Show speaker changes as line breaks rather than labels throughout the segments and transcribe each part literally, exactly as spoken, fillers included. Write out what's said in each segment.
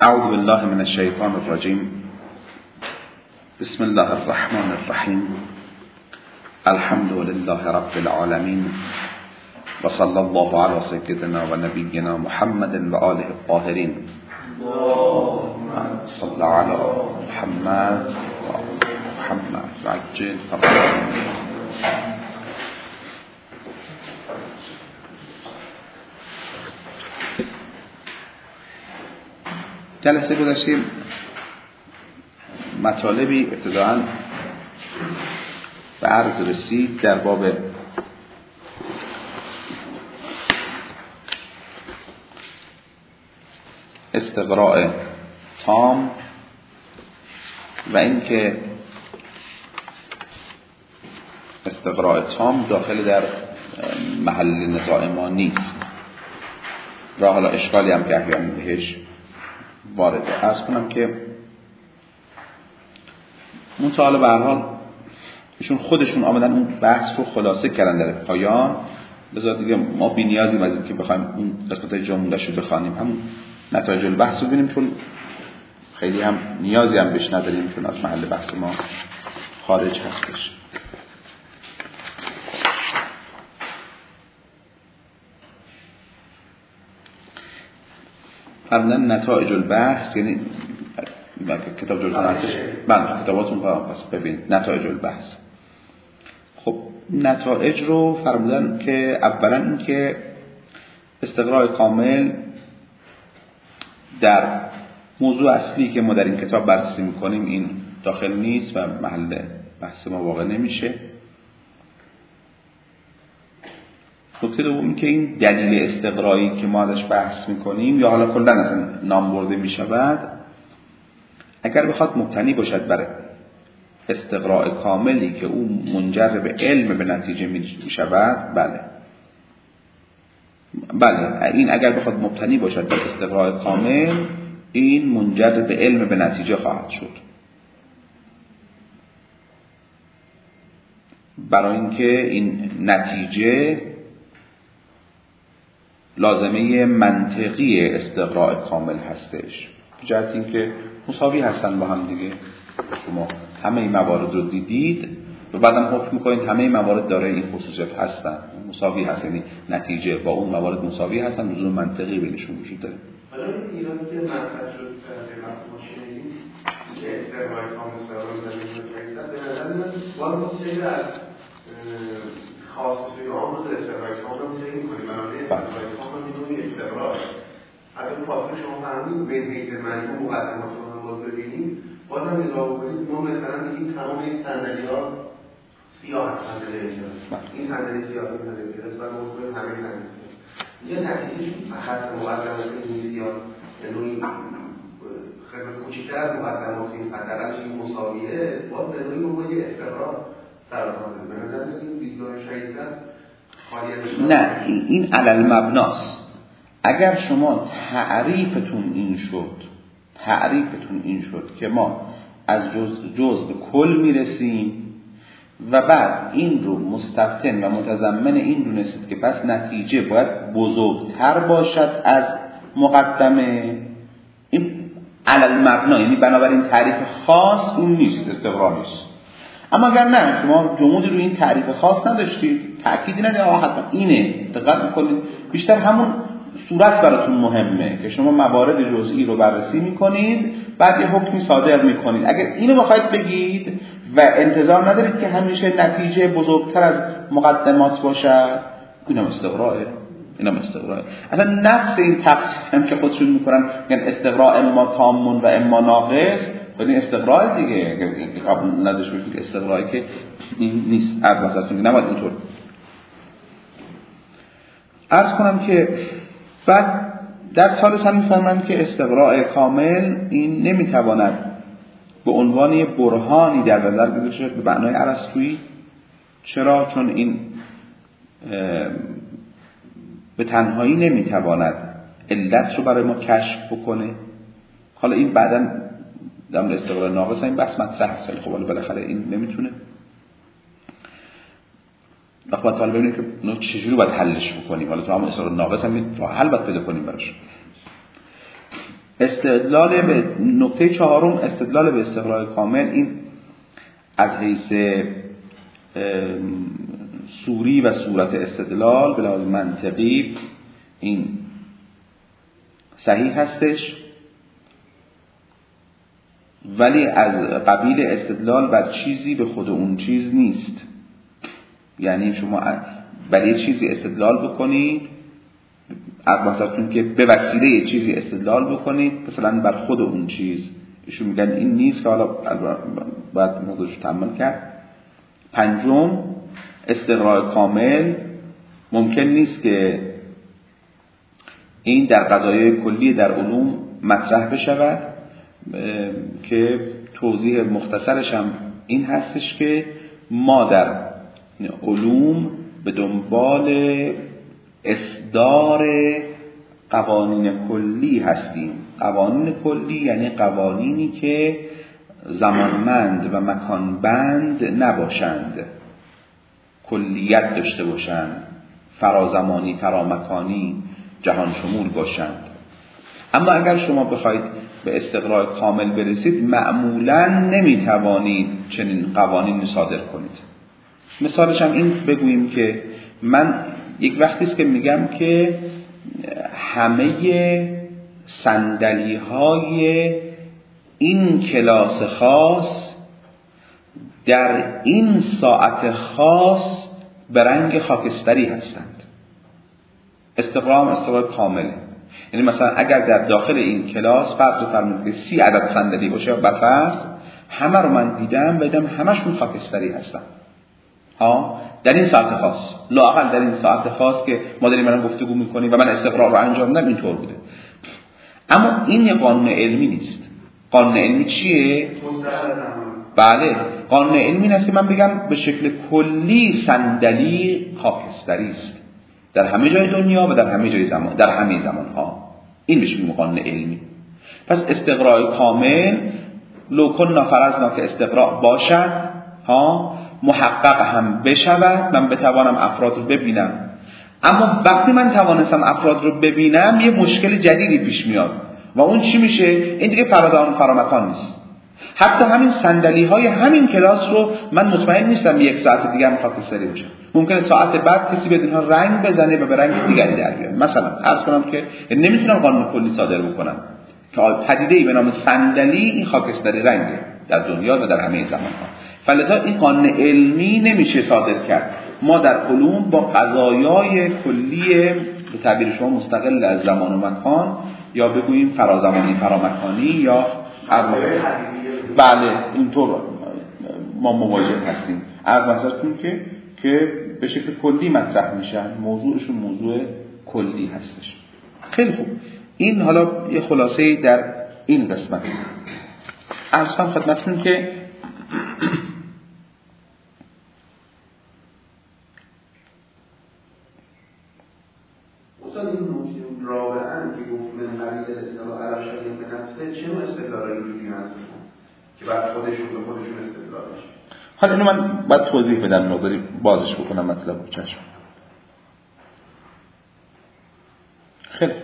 اعوذ بالله من الشیطان الرجیم. بسم الله الرحمن الرحیم. الحمد لله رب العالمین و صلی الله علی سیدنا و نبینا محمد و آله الطاهرین. صلی علی محمد و محمد و عجل فرجهم. جلسه گذشته مطالبی ابتداءً به عرض رسید در باب استقراء تام و اینکه استقراء تام داخل در محل نزاع ما نیست و حالا اشکالی هم که احیانا بهش وارده. عرض کنم که مطالعه به هر حال ایشون خودشون آمدن اون بحث رو خلاصه کردن در پایان، بذار دیگه ما بی نیازیم از این که بخوایم اون قسمت‌های جمله‌اش رو بخوانیم، همون نتایج البحث رو ببینیم، چون خیلی هم نیازی هم بهش نداریم چون از محل بحث ما خارج هستش. فرمودن نتایج البحث یعنی کتاب جلوتون هستش، بله کتاباتون پس ببینید نتایج البحث. خب نتایج رو فرمودن که اولا این که استقراء کامل در موضوع اصلی که ما در این کتاب بررسی میکنیم این داخل نیست و محل بحث ما واقع نمیشه. نکته دوم این که این دلیل استقرایی که ما ازش بحث میکنیم یا حالا کلا اصلا نام برده میشود، اگر بخواد مبتنی باشد بر استقراء کاملی که او منجر به علم به نتیجه میشود، بله بله این اگر بخواد مبتنی باشد بر استقراء کامل این منجر به علم به نتیجه خواهد شد، برای اینکه این نتیجه لازمه منطقی استقراء کامل هستش، جهت این که مساوی هستن با هم دیگه. شما همه این موارد رو دیدید و بعدم حکم میکنید همه این موارد داره این خصوصیت هستن، مساوی هست، یعنی نتیجه با اون موارد مساوی هستن، لزوم منطقی بینشون وجود داره.
حالا این ایرانی که مطرح شد در ما شنیدیم که استقراء کامل سوال زمین به نظر من باز میشه از خاص توی عام رو استقراء کامل رو می‌تونیم کنیم، بنابراین استقراء کامل می‌دونی استقراء حتی فاصله شما فهمید بین حیث معنی و مقدمات رو هم باز ببینیم، باز هم نگاه بکنید ما مثلا میگیم تمام این صندلی‌ها سیاه هست، صندلی اجلاس این صندلی سیاه این صندلی اجلاس و ما بکنیم همه صندلی سیاه یه نتیجهش فقط مقدمات این سیاه یعنی خیلی کوچکتر از مقدمات این حداقلش این مساویه، باز به نوعی ما یه استقراء سرطانه به نظر این دیدگاه شدیدتر
نه این علل مبناست. اگر شما تعریفتون این شد تعریفتون این شد که ما از جز, جز به کل میرسیم و بعد این رو مستفتن و متضمن این دونستید که پس نتیجه باید بزرگتر باشد از مقدمه، این علل مبنا، یعنی بنابراین تعریف خاص اون نیست، استقرار نیست. اما اگر نه شما جمودی رو این تعریف خاص نداشتید، تأکیدی ندید آها حتما اینه، دقت میکنید بیشتر همون صورت براتون مهمه که شما موارد جزئی رو بررسی میکنید بعد یه حکمی صادر میکنید. اگر اینو بخواید بگید و انتظار ندارید که همیشه نتیجه بزرگتر از مقدمات باشد، اینم استقراءه اینم استقراءه. اصلا نفس این تقسیم که خودشون میکنن یعنی استقراء اما تامون و اما ناقص، خود این استقراء دیگه قبول نداشته باشید استقراءی که این نیست. عرض واسهتون نباید اینطور عرض کنم که بعد در ثالث هم میفهمن که استقراء کامل این نمیتواند به عنوان برهانی در نظر گرفته شد به معنای ارسطویی. چرا؟ چون این به تنهایی نمیتواند علت رو برای ما کشف بکنه. حالا این بعداً در مورد استقراء ناقص این بحث مطرح هست، خب حالا بالاخره این نمیتونه. وقتی باید حالا ببینیم که نو چجوری باید حلش بکنیم، حالا تو هم استقراء ناقص هم راه حل باید پیدا کنیم براش. استدلال به نکته چهارم، استدلال به استقراء کامل، این از حیث سوری و صورت استدلال به لحاظ منطقی این صحیح هستش، ولی از قبیل استدلال بر چیزی به خود اون چیز نیست. یعنی شما برای یه چیزی استدلال بکنید، مثلا که به وسیله چیزی استدلال بکنید مثلا بر خود اون چیز، ایشون میگن این نیست، که حالا باید موضوعش تأمل کرد. پنجم، استقراء کامل ممکن نیست که این در قضایای کلی در علوم مطرح بشود، که توضیح مختصرش هم این هستش که ما در علوم به دنبال اصدار قوانین کلی هستیم. قوانین کلی یعنی قوانینی که زمانمند و مکانبند نباشند، کلیت داشته باشند، فرازمانی، فرامکانی، جهان شمول باشند. اما اگر شما بخواید به استقراء کامل برسید، معمولاً نمیتوانید چنین قوانینی صادر کنید. مثالش هم این بگوییم که من یک وقتی است که میگم که همه صندلی‌های این کلاس خاص در این ساعت خاص به رنگ خاکستری هستند. استقراء استقراء کامله. یعنی مثلا اگر در داخل این کلاس فرض بفرمایید که سی عدد صندلی باشه و فرض همه رو من دیدم بدم همشون خاکستری هستن ها در این ساعت خاص، لااقل در این ساعت خاص که ما داریم الان گفتگو میکنیم و من استقراء رو انجام میدم اینطور بوده. اما این یه قانون علمی نیست. قانون علمی چیه؟ بله، قانون علمی این است که من بگم به شکل کلی صندلی خاکستری است در همه جای دنیا و در همه جای زمان، در همه زمان ها. این میشه قانون علمی. پس استقراء کامل لو کنا فرضنا که استقراء باشد ها، محقق هم بشود، من بتوانم افراد رو ببینم. اما وقتی من توانستم افراد رو ببینم یه مشکل جدیدی پیش میاد و اون چی میشه؟ این دیگه فرازان فرامکان نیست. حتی همین صندلی های همین کلاس رو من مطمئن نیستم یک ساعت دیگه هم خاکستری بشه. ممکنه ساعت بعد کسی به اینها رنگ بزنه و به رنگ دیگری در بیاد. مثلا عرض کنم که نمیتونم قانون کلی صادر بکنم که پدیده‌ای به نام صندلی این خاکستری رنگه در دنیا و در همه زمان ها. فلذا این قانون علمی نمیشه صادر کرد. ما در علوم با قضایای کلی به تعبیر شما مستقل از زمان و مکان، یا بگوییم فرازمانی فرامکانی، یا بله اینطور ما مواجه هستیم. عرض مثلتون که که به شکل کلی مطرح میشن، موضوعشون موضوع کلی هستش. خیلی خوب، این حالا یه خلاصه در این قسمت. عرض کنم خدمتتون که
استاد این نکته رابعاً که گفت من قبیل اصطلاح عرب شدیم به نفسه چه نوع استدلالی وجودی هست که بعد خودشون به خودشون استدلال میشه؟
حالا اینو من باید توضیح بدم، نظری بازش بکنم مطلب رو. چشم. خیلی.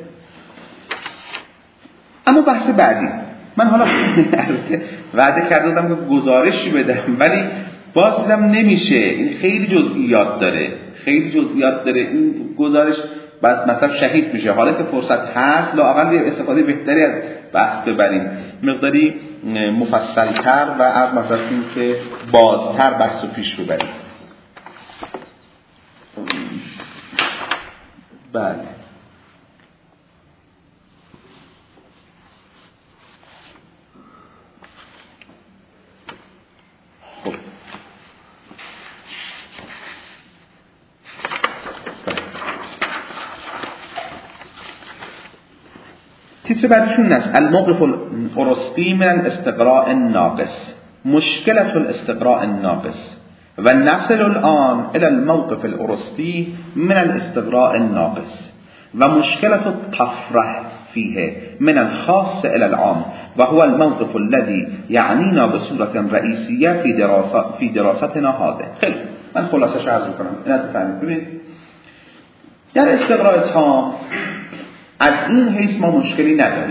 اما بحث بعدی، من حالا وعده کرده بودم که گزارشی بدم ولی باز دیدم نمیشه. این خیلی جزئیات داره، خیلی جزئیات داره. این گزارش بعد مثلا شهید میشه. حالا که فرصت هست لااقل یه استفاده بهتری از بحث ببریم، مقداری مفصل‌تر و از مثلا این که بازتر بحث رو پیش ببریم. بله خب تیتر بعدشون است الموقف الارسطی من الاستقراء الناقص، مشكلة الاستقراء الناقص ونصل الآن إلى الموقف الارسطي من الاستقراء الناقص ومشكلة الطفرة فيه من الخاص إلى العام وهو الموقف الذي يعنينا بصورة رئيسية في دراسة في دراستنا هذا. خیلی من خلاصش عرض می‌کنم اینا بفهمید. ببینید در استقراء تام از این حیث ما مشکلی نداریم.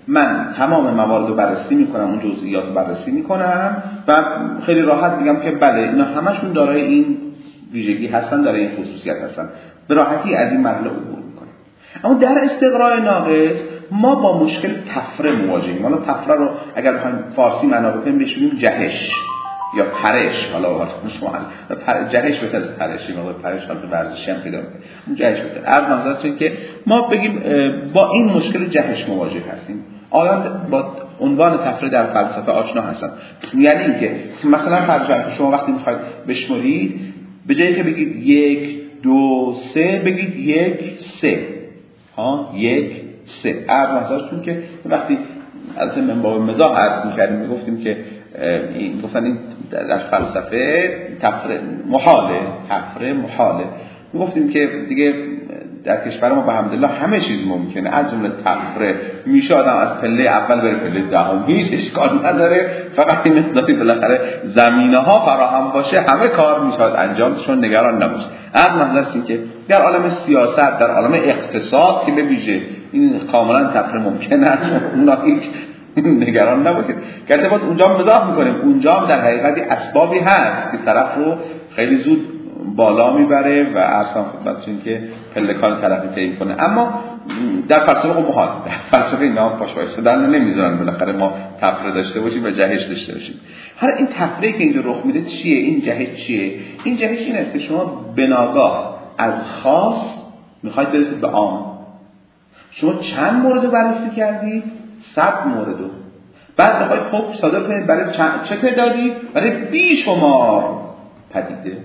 من تمام موارد رو بررسی میکنم، اون جزئیات رو بررسی میکنم و خیلی راحت میگم که بله اینا همشون دارای این ویژگی هستن، دارای این خصوصیت هستن، به راحتی از این مرحله عبور میکنم. اما در استقراء ناقص ما با مشکل تفره مواجهیم. حالا تفره رو اگر بخوایم فارسی معنا بکنیم بهش میگیم جهش یا پرش. حالا حالا شما جهش بهتر از پرش، ما پرش حالت ورزشی هم پیدا می‌کنه، اون جهش بهتر. عرض نظرتون که ما بگیم با این مشکل جهش مواجه هستیم. آیان با عنوان تفره در فلسفه آشنا هستن. یعنی اینکه مثلا فرض شما وقتی می‌خواید بشمرید، به جایی که بگید یک دو سه بگید یک سه ها یک سه. عرض نظرتون که وقتی البته من با مزاح عرض می‌کردیم میگفتیم که این گفتن این در فلسفه تفره محاله، تفره محاله. میگفتیم که دیگه در کشور ما الحمدلله همه چیز ممکنه، از جمله تفره. میشه آدم از پله اول بره پله دهم، هیچ اشکال نداره، فقط این مقداری بالاخره زمینه ها فراهم باشه همه کار میشه انجامشون، نگران نباشه. از نظر که در عالم سیاست، در عالم اقتصاد که به ویژه این کاملا تفره ممکنه است، اونا هیچ نگران نباشید. گرچه باز اونجا مزاح میکنیم، اونجا هم در حقیقت اسبابی هست که طرف رو خیلی زود بالا میبره و اصلا خدمتتون که پلکان طرفی طی کنه. اما در فلسفه خب محال، در فلسفه اینا پاش وایسادن نمیذارن بالاخره ما تفره داشته باشیم و جهش داشته باشیم. حالا این تفره که اینجا رخ میده چیه؟ این جهش چیه؟ این جهش این است که شما بناگاه از خاص میخواید برسید به عام. شما چند مورد رو بررسی کردید؟ صد مورد رو. بعد میخواید خب صادر کنید برای چه تعدادی؟ برای بیشمار پدیده.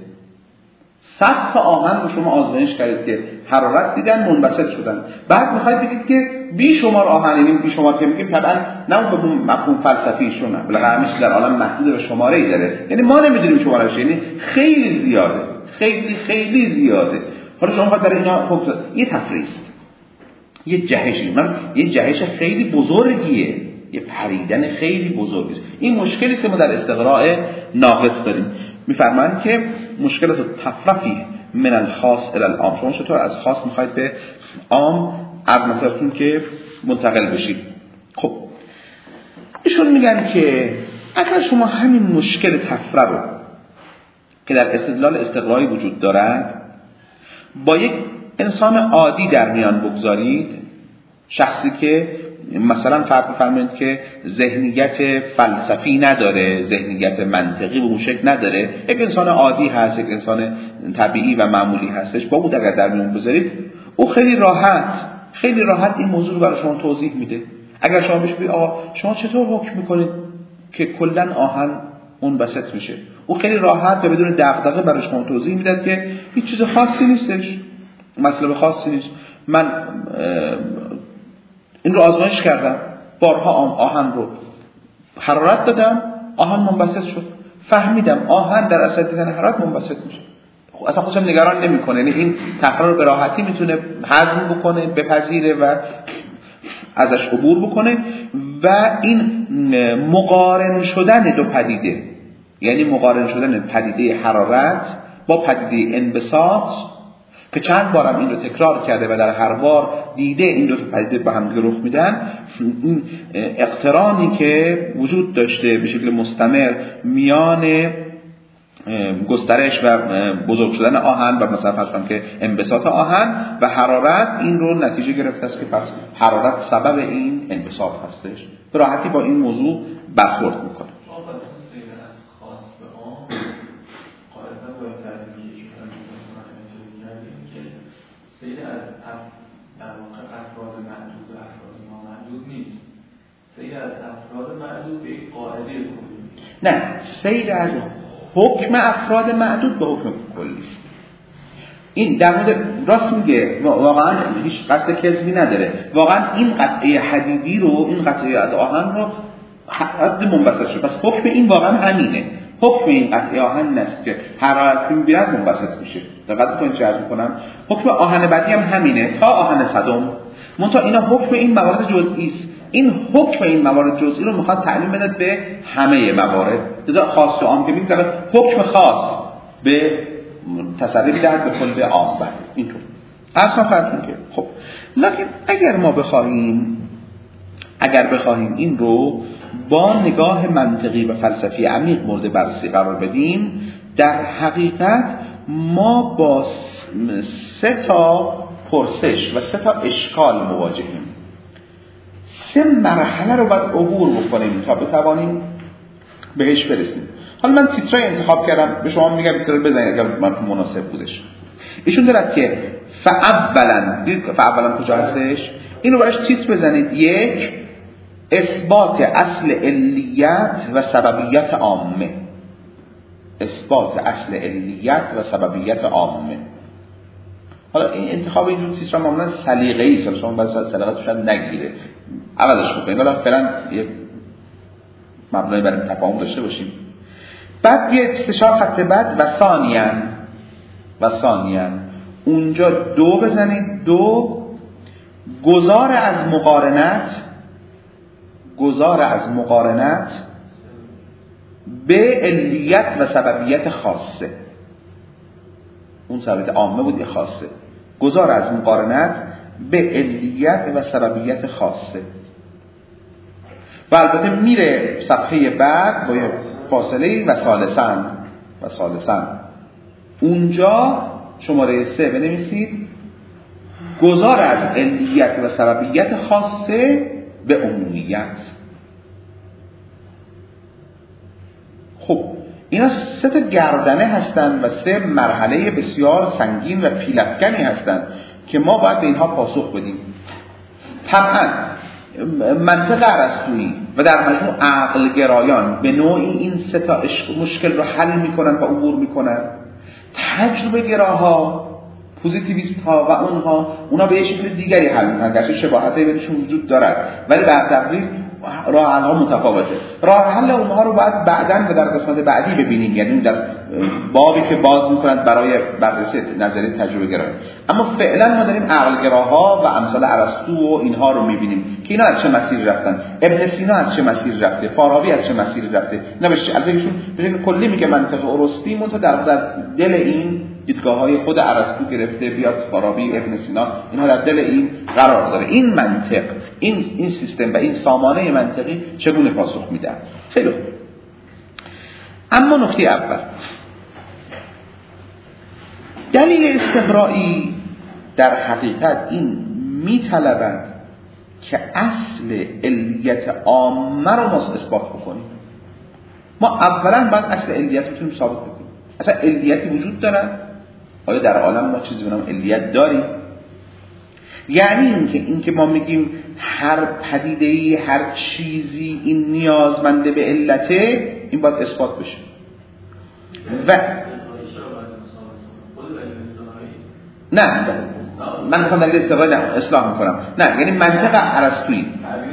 صد تا آهن رو شما آزمایش کردید که حرارت دیدن منبسط شدن. بعد میخواید بگید که بیشمار آهن، یعنی بیشمار که میگیم طبعا نه اون مفهوم فلسفی شونه، بالاخره همیشه در عالم محدود به شماره‌ای داره، یعنی ما نمیدونیم شماره‌اش، یعنی خیلی زیاده، خیلی خیلی زیاده. حالا شما میخواید برای اینا خب یه تفریح است، یه جهشی، من یه جهش خیلی بزرگیه، یه پریدن خیلی بزرگی است. این مشکلی است که ما در استقراء ناقص داریم. میفرمایند که مشکلات تفرفی من الخاص الی العام. شما چطور از خاص میخواید به عام از مثلتون که منتقل بشید؟ خب ایشون میگن که اگر شما همین مشکل تفره رو که در استدلال استقرایی وجود دارد با یک انسان عادی در میان بگذارید، شخصی که مثلا فرض بفرمایید که ذهنیت فلسفی نداره، ذهنیت منطقی به اون شکل نداره، یک انسان عادی هست، یک انسان طبیعی و معمولی هستش، با اون اگر در میان بذارید، او خیلی راحت خیلی راحت این موضوع رو برای شما توضیح میده. اگر شما بهش بگید آقا شما چطور حکم میکنید که کلا آهن اون بسط میشه، او خیلی راحت و بدون دغدغه برای شما توضیح میده که هیچ چیز خاصی نیستش، مطلب خاصی نیست. من این رو آزمایش کردم، بارها آهن رو حرارت دادم، آهن منبسط شد. فهمیدم آهن در اثر دیدن حرارت منبسط میشه. خب اصلا خودش نگران نمیکنه، یعنی این تفره رو به راحتی میتونه هضم بکنه، بپذیره و ازش عبور بکنه. و این مقارن شدن دو پدیده، یعنی مقارن شدن پدیده حرارت با پدیده انبساط که چند بارم این رو تکرار کرده و در هر بار دیده این دو پدیده به هم دیگه رخ میدن، این اقترانی که وجود داشته به شکل مستمر میان گسترش و بزرگ شدن آهن و مثلا فرض کنم که انبساط آهن و حرارت، این رو نتیجه گرفته است که پس حرارت سبب این انبساط هستش. به راحتی با این موضوع برخورد میکنه.
سیر از در واقع افراد معدود و افراد نامعدود نیست، سیر از افراد معدود به یک قاعده کلی.
نه، سیر از حکم افراد معدود به حکم کلی است. این در مورد راست میگه، واقعا هیچ قصد کذبی نداره. واقعا این قطعه حدیدی رو، این قطعه از آهن رو حد منبسط شد، پس حکم این واقعا همینه. حکم این قطعه آهن نست که حرارت که میبیرد منبسط میشه. دقت کنید چه عرض میکنم، حکم آهن بعدی هم همینه تا آهن صدم. منتها اینا حکم این موارد جزئی است. این حکم این موارد جزئی رو میخواد تعلیم بده به همه موارد. لذا خاص و عام که میگه حکم خاص به تصرفی در به کل عام بعد اینطور. اصلا فرض که خب لکن اگر ما بخوایم اگر بخواهیم این رو با نگاه منطقی و فلسفی عمیق مورد بررسی قرار بدیم، در حقیقت ما با سه تا پرسش و سه تا اشکال مواجهیم. سه مرحله رو باید عبور بکنیم تا بتوانیم بهش برسیم. حالا من تیترای انتخاب کردم، به شما میگم تیترای بزنید اگر براتون مناسب بودش. ایشون دارد که فاولا، دید فاولا کجا هستش؟ این رو براش تیتر بزنید. یک، اثبات اصل علیت و سببیت عامه. اثبات اصل علیت و سببیت عامه. حالا این انتخاب اینجور تیتر معمولا سلیقه‌ای است، شما باید سلیقه‌تون شاید نگیره، عوضش بکنید. حالا فعلا یه مبنای برای تفاهم داشته باشیم. بعد بیاید استشار خط بعد و ثانیاً و ثانیاً اونجا دو بزنید. دو، گذار از مقارنت گذار از مقارنت به علیت و سببیت خاصه. اون سببیت عامه بود، یه خاصه. گذار از مقارنت به علیت و سببیت خاصه. و البته میره صفحه بعد با یه فاصله و ثالثاً و ثالثاً اونجا شماره سه بنویسید گذار از علیت و سببیت خاصه به عمومیت. خب اینا سه تا گردنه هستن و سه مرحله بسیار سنگین و پیلافکنی هستن که ما باید به اینها پاسخ بدیم. طبعا منطق ارسطویی و در مجموع عقل گرایان به نوعی این سه تا مشکل رو حل میکنن و عبور میکنن. تجربه گراها، پوزیتیویست ها و اونها اونا به یه شکل دیگری حل میکنن، گرچه شباهتی بینشون وجود دارد ولی به تقریب راه حل ها متفاوته. راه حل اونها رو باید بعداً و در قسمت بعدی ببینیم، یعنی در بابی که باز میکنند برای بررسی نظریه تجربه گرایی. اما فعلا ما داریم عقل گراها و امثال ارسطو و اینها رو میبینیم که اینا از چه مسیری رفتن. ابن سینا از چه مسیری رفته، فارابی از چه مسیری رفته. نه بشه از اینشون به شکل کلی میگه منطق ارسطی منتها در دل این دیدگاه‌های خود ارسطو گرفته بیاد، فارابی، ابن سینا، اینها در دل این قرار داره. این منطق، این این سیستم و این سامانه منطقی چگونه پاسخ میده؟ خیلی خوب. اما نکته اول، دلیل استقرایی در حقیقت این میطلبد که اصل علیت عامه رو ما اثبات بکنیم. ما اولا باید اصل علیت رو بتونیم ثابت بکنیم. اصلا علیتی وجود داره؟ آیا در عالم ما چیزی به نام علیت داریم؟ یعنی اینکه اینکه ما میگیم هر پدیده‌ای، هر چیزی این نیازمنده به علته، این باید اثبات بشه. و نه من میخوام دلیل استقرایی اصلاح میکنم. نه یعنی منطق ارسطویی.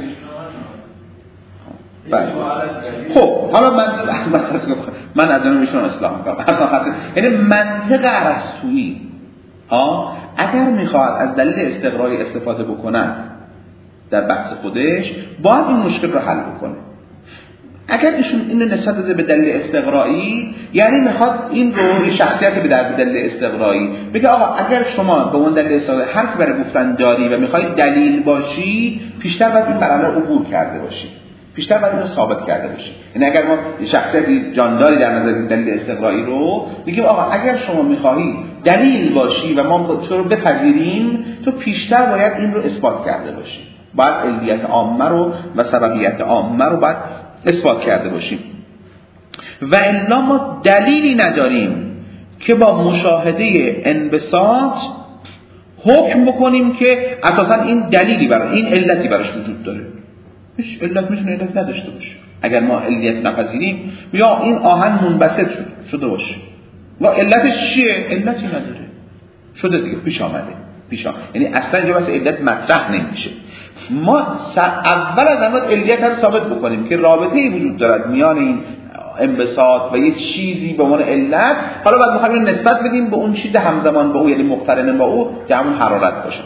بله. خب حالا من من از اون میشون اصلاح میکنم. یعنی منطق ارسطویی ها اگر میخواد از دلیل استقرایی استفاده بکنه در بحث خودش، باید این مشکل رو حل بکنه. اگر ایشون اینو نسبت داده به دلیل استقرایی، یعنی میخواد این رو یه شخصیتی به در دلیل استقرایی بگه آقا اگر شما به اون دلیل استقرایی حرف برای گفتن داری و میخوای دلیل باشی، پیشتر باید این مرحله رو عبور کرده باشی، پیشتر باید اینو ثابت کرده باشی. یعنی اگر ما شخصیتی جانداری در نظر دلیل استقرایی رو میگیم آقا اگر شما میخوای دلیل باشی و ما تو رو بپذیریم، تو پیشتر باید این رو اثبات کرده باشی، باید علیت عامه رو و سببیت عامه رو باید اثبات کرده باشیم. و الا ما دلیلی نداریم که با مشاهده انبساط حکم بکنیم که اساسا این دلیلی برای این علتی براش وجود داره. هیچ علت میتونه علت نداشته باشه. اگر ما علت نپذیریم یا این آهن منبسط شد شده باشه و علتش چیه؟ علتی نداره، شده دیگه، پیش آمده پیش آمده. یعنی اصلا یه واسه علت مطرح نمیشه. ما اول از همه علیت رو ثابت بکنیم که رابطه‌ای وجود دارد میان این انبساط و یه چیزی به عنوان علت. حالا بعد می‌خوایم اینو نسبت بدیم به اون چیز همزمان با او، یعنی مقترن با او، که همون حرارت باشه.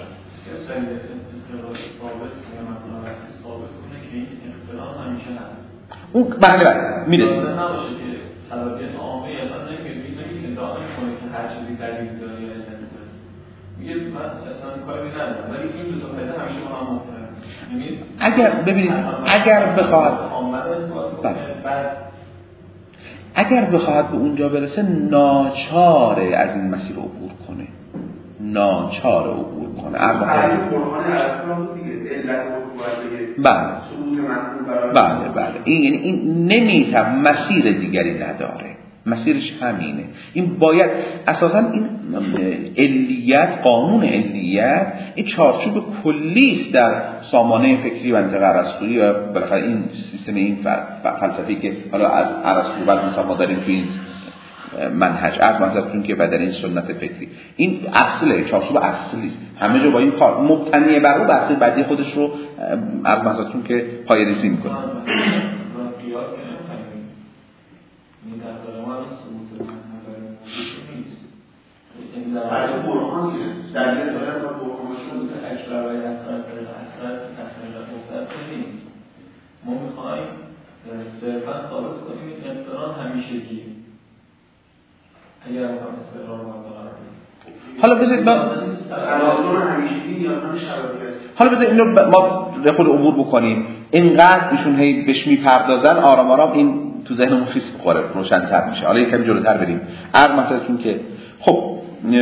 اون بله بله میرسیم. اگر ببینید اگر بخواد اگر بخواد به اونجا برسه ناچاره از این مسیر عبور کنه، ناچاره عبور کنه. بله بله بله این یعنی این نمیتونه مسیر دیگری نداره، مسیرش همینه. این باید اساساً این علیت، قانون علیت این چارچوب کلی است در سامانه فکری منطقه ارسطویی و بالاخره این سیستم این فلسفی که حالا از ارسطو بعد مثلا ما داریم تو این منهج از مثلا که بدل این سنت فکری این اصله، چارچوب اصلی است، همه جا با این کار مبتنی بر اون بحث بعدی خودش رو از مثلا که پایه‌ریزی می‌کنه.
در قرآن در این صورت با قرآنشون اکبر و اصغر اصغر اصغر اوسط نیست. ما می‌خوایم صرفاً ثابت کنیم این اقتران همیشگیه. اگر می‌خوایم استقرار رو برقرار کنیم.
حالا بذارید ما
تناظر همیشگی نیازمند شبکه.
حالا بذارید اینو ما خود عبور بکنیم. اینقدر ایشون هی بهش میپردازن آرام آرام این تو ذهنمون خیس بخوره، روشن‌تر میشه. حالا یکم جلوتر بریم. هر مثلا که خب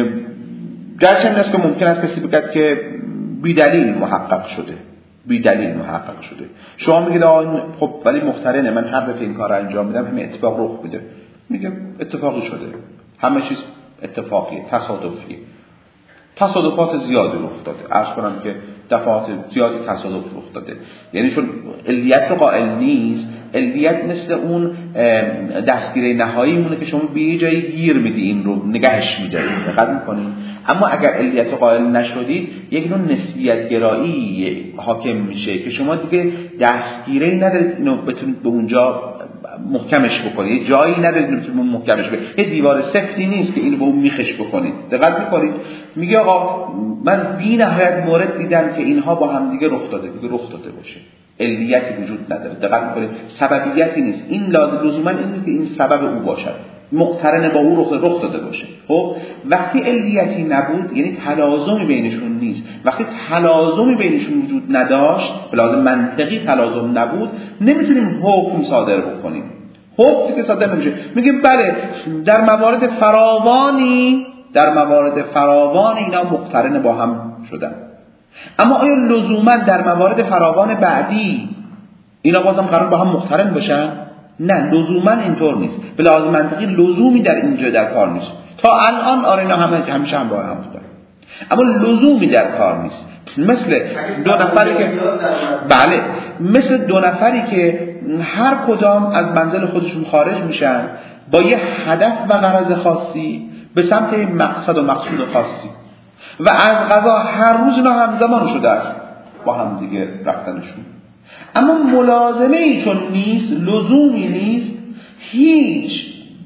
گرچه این است که ممکن است کسی بگه که بی دلیل محقق شده، بی دلیل محقق شده. شما میگید آقا خب ولی مخترنه، من هر دفعه این کار رو انجام میدم همین اتفاق رخ میده. میگه اتفاقی شده، همه چیز اتفاقیه، تصادفیه. تصادفات زیادی رخ داده، عرض کنم که دفعات زیادی تصادف رخ داده. یعنی چون علیت رو قائل نیست، علیت مثل اون دستگیره نهایی مونه که شما به یه جایی گیر میدی، این رو نگهش میدارید، دقت میکنید. اما اگر علیت رو قائل نشدید یک نوع نسبیت گرایی حاکم میشه که شما دیگه دستگیره ندارید اینو بتونید به اونجا محکمش بکنید، جایی ندارید بتونید محکمش بکنید. یه دیوار سفتی نیست که اینو به اون میخش بکنید. دقت میکنید. میگه آقا من بی نهایت مورد دیدم که اینها با هم دیگه رخ داده، دیگه رخ داده باشه. علیتی وجود نداره. دقت میکنید. سببیتی نیست. این لازم لزوما این نیست که این سبب او باشد، مقترن با او رخ رخ داده باشه. خب وقتی علیتی نبود یعنی تلازمی بینشون نیست. وقتی تلازمی بینشون وجود نداشت، به لحاظ منطقی تلازم نبود، نمیتونیم حکم صادر بکنیم. حکم که صادر نمیشه. میگیم بله در موارد فراوانی در موارد فراوان اینا مقترن با هم شدن. اما آیا لزوما در موارد فراوان بعدی اینا بازم قرار با هم مقترن باشن؟ نه، لزوما اینطور نیست. به لحاظ منطقی لزومی در اینجا در کار نیست. تا الان آره اینا همه همیشه هم با هم بودن، اما لزومی در کار نیست. مثل دو نفری که بله مثل دو نفری که هر کدام از منزل خودشون خارج میشن با یه هدف و غرض خاصی به سمت مقصد و مقصود خاصی و از قضا هر روز اینا همزمان شده است با هم دیگه رفتنشون. اما ملازمه ای چون نیست، لزومی نیست، هیچ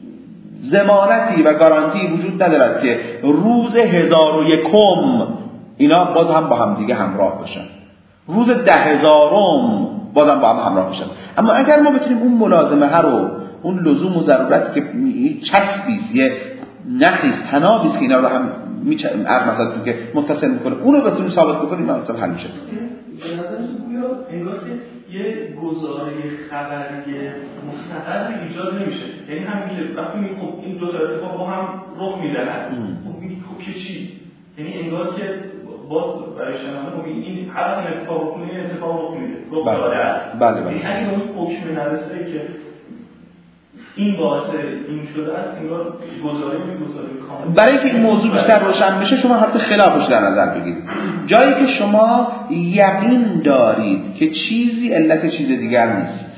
ضمانتی و گارانتی وجود ندارد که روز هزار و یکم اینا باز هم با هم دیگه همراه باشن، روز ده هزارم باز هم با هم همراه باشن. اما اگر ما بتونیم اون ملازمه ها رو، اون لزوم و ضرورت که چسبیست، یه نخیست، تنابیست که اینا رو هم میچه مثلا تو که متصل میکنه، اون رو بتونیم ثابت بکنیم مثلا حل میشه.
به نظرتون گویا انگار که یه گزاره خبری مستقل ایجاد نمیشه. یعنی همین که وقتی میگیم خب این دو تا اتفاق با هم رخ میدن، خب میگیم خب که چی؟ یعنی انگار که باز برای شنونده خب این هر وقت اتفاق رخ میده اتفاق رخ میده، رخ داده است.
بله بله.
یعنی اگه اون حکم نرسه که این باعث این شده است، انگار گزاره میگذاره کامل.
برای اینکه این موضوع بیشتر روشن بشه شما حتی خلافش در نظر بگیرید. جایی که شما یقین دارید که چیزی علت چیز دیگر نیست،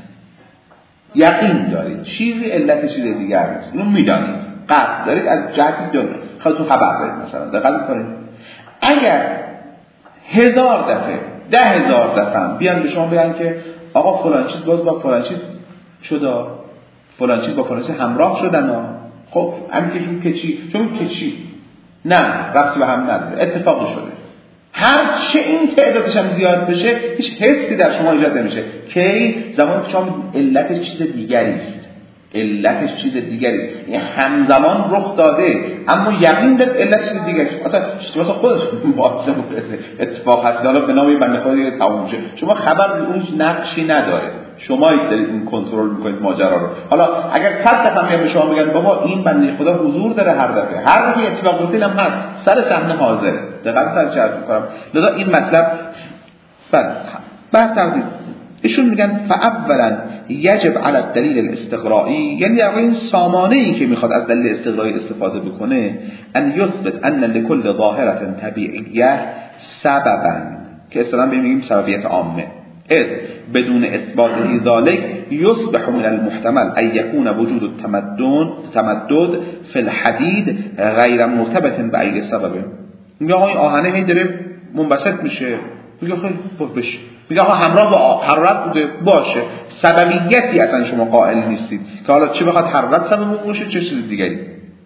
یقین دارید چیزی علت چیز دیگر نیست، اینو میدانید، قطع دارید، از جهتی دارید، خودتون خبر دارید. مثلا دقت کنید اگر هزار دفعه ده هزار دفعه بیان به شما بگن که آقا فلان چیز باز با فلان چیز شده، فلان چیز با فلان چیز همراه شدن ها، خب همین که چون که چی چون که چی نه ربطی به هم نداره، اتفاقی شده. هر چه این تعدادش هم زیاد بشه هیچ حسی در شما ایجاد نمیشه. کی؟ زمانی که شما علت چیز دیگری است، علتش چیز دیگری است. این همزمان رخ داده اما یقین داره علت چیز دیگری است. اصلا واسه خودت واسه اتفاق هست، حالا به نام بنده خدا دیگه تموم میشه. شما خبر اون نقشی نداره، شما دارید این کنترل میکنید ماجرا رو. حالا اگر صد دفعه میاد به شما بگن بابا این بنده خدا حضور داره، هر دفعه هر دفعه اتفاق افتاد هم هست، سر صحنه حاضر. دقت در چه عرض میکنم. لذا این مطلب بعد بعد تقدیم ایشون میگن فاولا یجب علی الدلیل الاستقرائی، یعنی در این سامانه ای که میخواد از دلیل استقرائی استفاده بکنه، ان یثبت ان لكل ظاهره طبیعیه سببا، که اصلا میگیم سببیت عامه، اذ بدون اثبات ذلك يصبح من المحتمل ان يكون وجود التمدد تمدد في الحديد غیر مرتبط بأي سبب. میگه آقا این آهنه هی داره منبسط میشه، میگه خیلی خوب بشه، میگه آقا همراه با حرارت بوده باشه، سببیتی اصلا شما قائل نیستید که حالا چه بخواد حرارت سبب باشه چه چیز دیگری.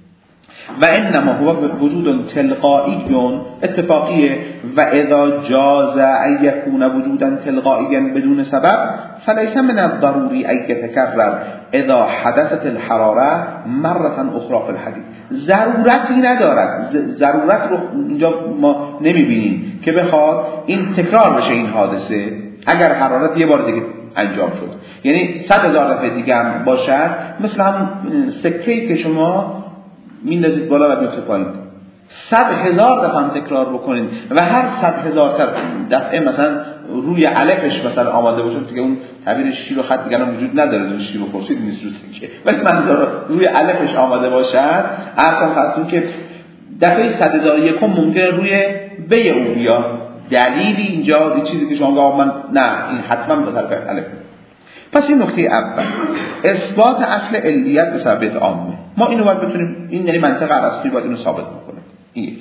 و انما هو وجود تلقایی اتفاقیه، و اذا جاز ان يكون وجودا تلقائيا بدون سبب فليس من الضروري ان يتكرر اذا حدثت الحراره مره اخرى في الحديد. ضرورتی ندارد، ضرورت رو اینجا ما نمیبینیم که بخواد این تکرار بشه این حادثه اگر حرارت یه بار دیگه انجام شد. یعنی صد هزار دفعه دیگه هم باشد، مثل همون سکه‌ای که شما میندازید بالا و میفته پایین، صد هزار دفعه هم تکرار بکنید و هر صد هزار دفعه مثلا روی الفش مثلا آماده باشه، دیگه اون تعبیر شیر و خط دیگه وجود نداره، شیر و خورشید نیست روش که، ولی منظور روی الفش آماده باشد، عرضم خدمتتون که دفعه صد هزار و یکم ممکنه روی به او بیاد. دلیلی اینجا این چیزی که شما گفت من نه این حتما به طرف الف. پس این نکته اول اثبات اصل علیت به سببیت عامه، ما اینو باید بتونیم، این یعنی منطق ارسطویی باید اینو ثابت بکنه. این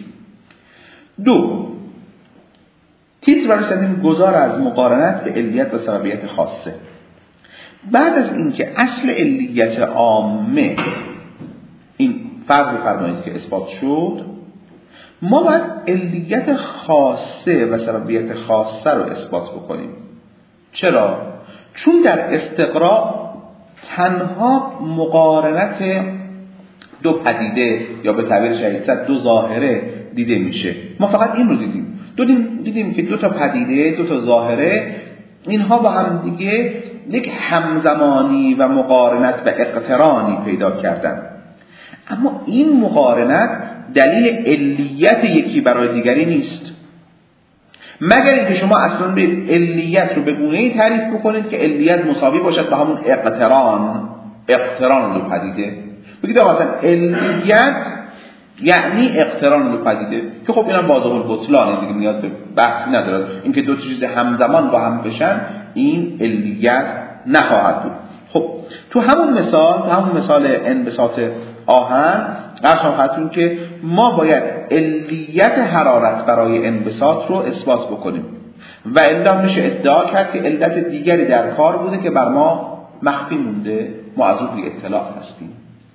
دو، تیتر برای سندیم گذار از مقارنت به علیت و سببیت خاصه. بعد از اینکه اصل علیت عامه این فرض بفرمایید که اثبات شد، ما باید علیت خاصه و سببیت خاصه رو اثبات بکنیم. چرا؟ چون در استقراء تنها مقارنت دو پدیده یا به تعبیر شدیدتر دو ظاهره دیده میشه. ما فقط این رو دیدیم، دو دیدیم, دیدیم که دو تا پدیده، دو تا ظاهره، اینها با هم دیگه یک همزمانی و مقارنت و اقترانی پیدا کردن. اما این مقارنت دلیل علیت یکی برای دیگری نیست، مگر اینکه شما اصلا به علیت رو به گونه‌ای تعریف بکنید که علیت مساوی باشد به همون اقتران، اقتران دو پدیده. بگید آقا اصلا علیت یعنی اقتران دو پدیده، که خب اینا واجب البطلانه دیگه، نیاز به بحثی نداره. اینکه دو چیز همزمان با هم بشن این علیت نخواهد بود. خب تو همون مثال، تو همون مثال انبساط آهن قرشم خواهدتون که ما باید علیت حرارت برای انبساط رو اثبات بکنیم و الا میشه ادعا کرد که علت دیگری در کار بوده که بر ما مخفی مونده، ما از اون بی اطلاع هستیم.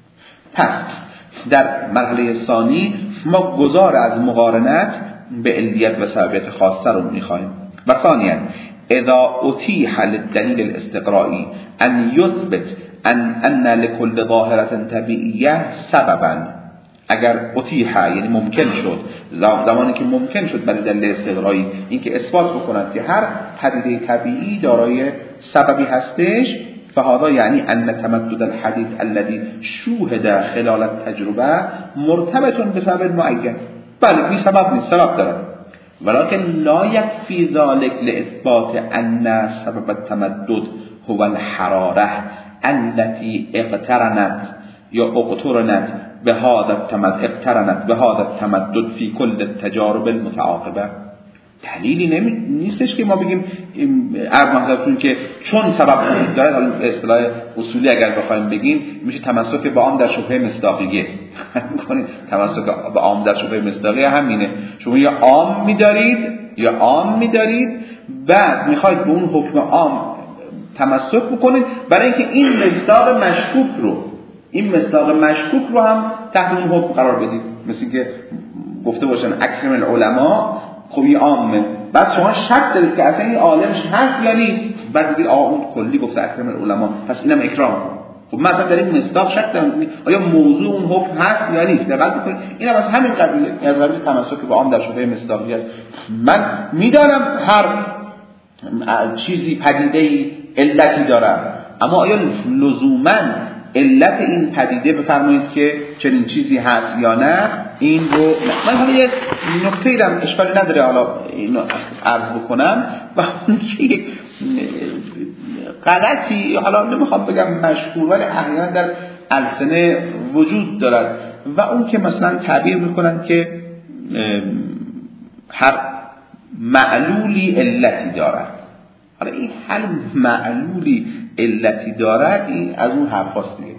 پس در مرحله ثانی ما گذار از مقارنت به علیت و سببیت خاصه رو میخوایم. و ثانیاً اذا اتیح للدلیل الاستقرائی ان یثبت ان ان لكل ظاهره طبیعیه سببا، اگر اتیح یعنی ممکن شد، زمانی که ممکن شد برای دلیل استقرائی اینکه اثبات بکند که هر پدیده طبیعی دارای سببی هستش، فهذا یعنی ان تمدد الحديد الذي شوهد خلال التجربه مرتبط بسبب معین. بله بی سبب نیست، سبب داره، ولكن لا يكفي ذلك لإثبات أن سبب التمدد هو الحرارة التي اقترنت یا اقترنت بهذا التمدد اقترنت بهذا التمدد في كل التجارب المتعاقبه. دلیلی نمی نیستش که ما بگیم عرض محضرتون که چون سبب وجود داره، حالا اصطلاح اصولی اگر بخوایم بگیم میشه تمسک به عام در شبهه مصداقیه. می‌کنید تمسک به عام در شبهه مصداقیه همینه، شما یا عام می‌دارید یا عام می‌دارید، بعد می‌خواید به اون حکم عام تمسک بکنید برای اینکه این مصداق مشکوک رو این مصداق مشکوک رو هم تحت اون حکم قرار بدید. مثل که گفته باشن اکرم العلماء، خب این عامه، بعد شما شک دارید که اصلا این عالمش هست یا نیست، بعد دیگه آقا اون کلی گفته اکرم العلماء پس اینم اکرام کن. خب ما اصلا داریم مصداق شک داریم آیا موضوع اون حکم هست یا نیست. دقت بکنید این هم از همین قبیله، از قبیل تمسک به عام در شبهه مصداقیت. من میدانم هر چیزی پدیده‌ای علتی دارد، اما آیا لزوما علت این پدیده بفرمایید که چنین چیزی هست یا نه، این رو من حالا یک نکته دارم اشکالی نداره حالا اینو عرض بکنم و اون که یک غلطی حالا نمیخوام بگم مشهور ولی احیانا در السنه وجود دارد و اون که مثلا تعبیر میکنن که هر معلولی علتی دارد. حالا این هر معلولی علتی دارد این از اون حرفاست دیگه.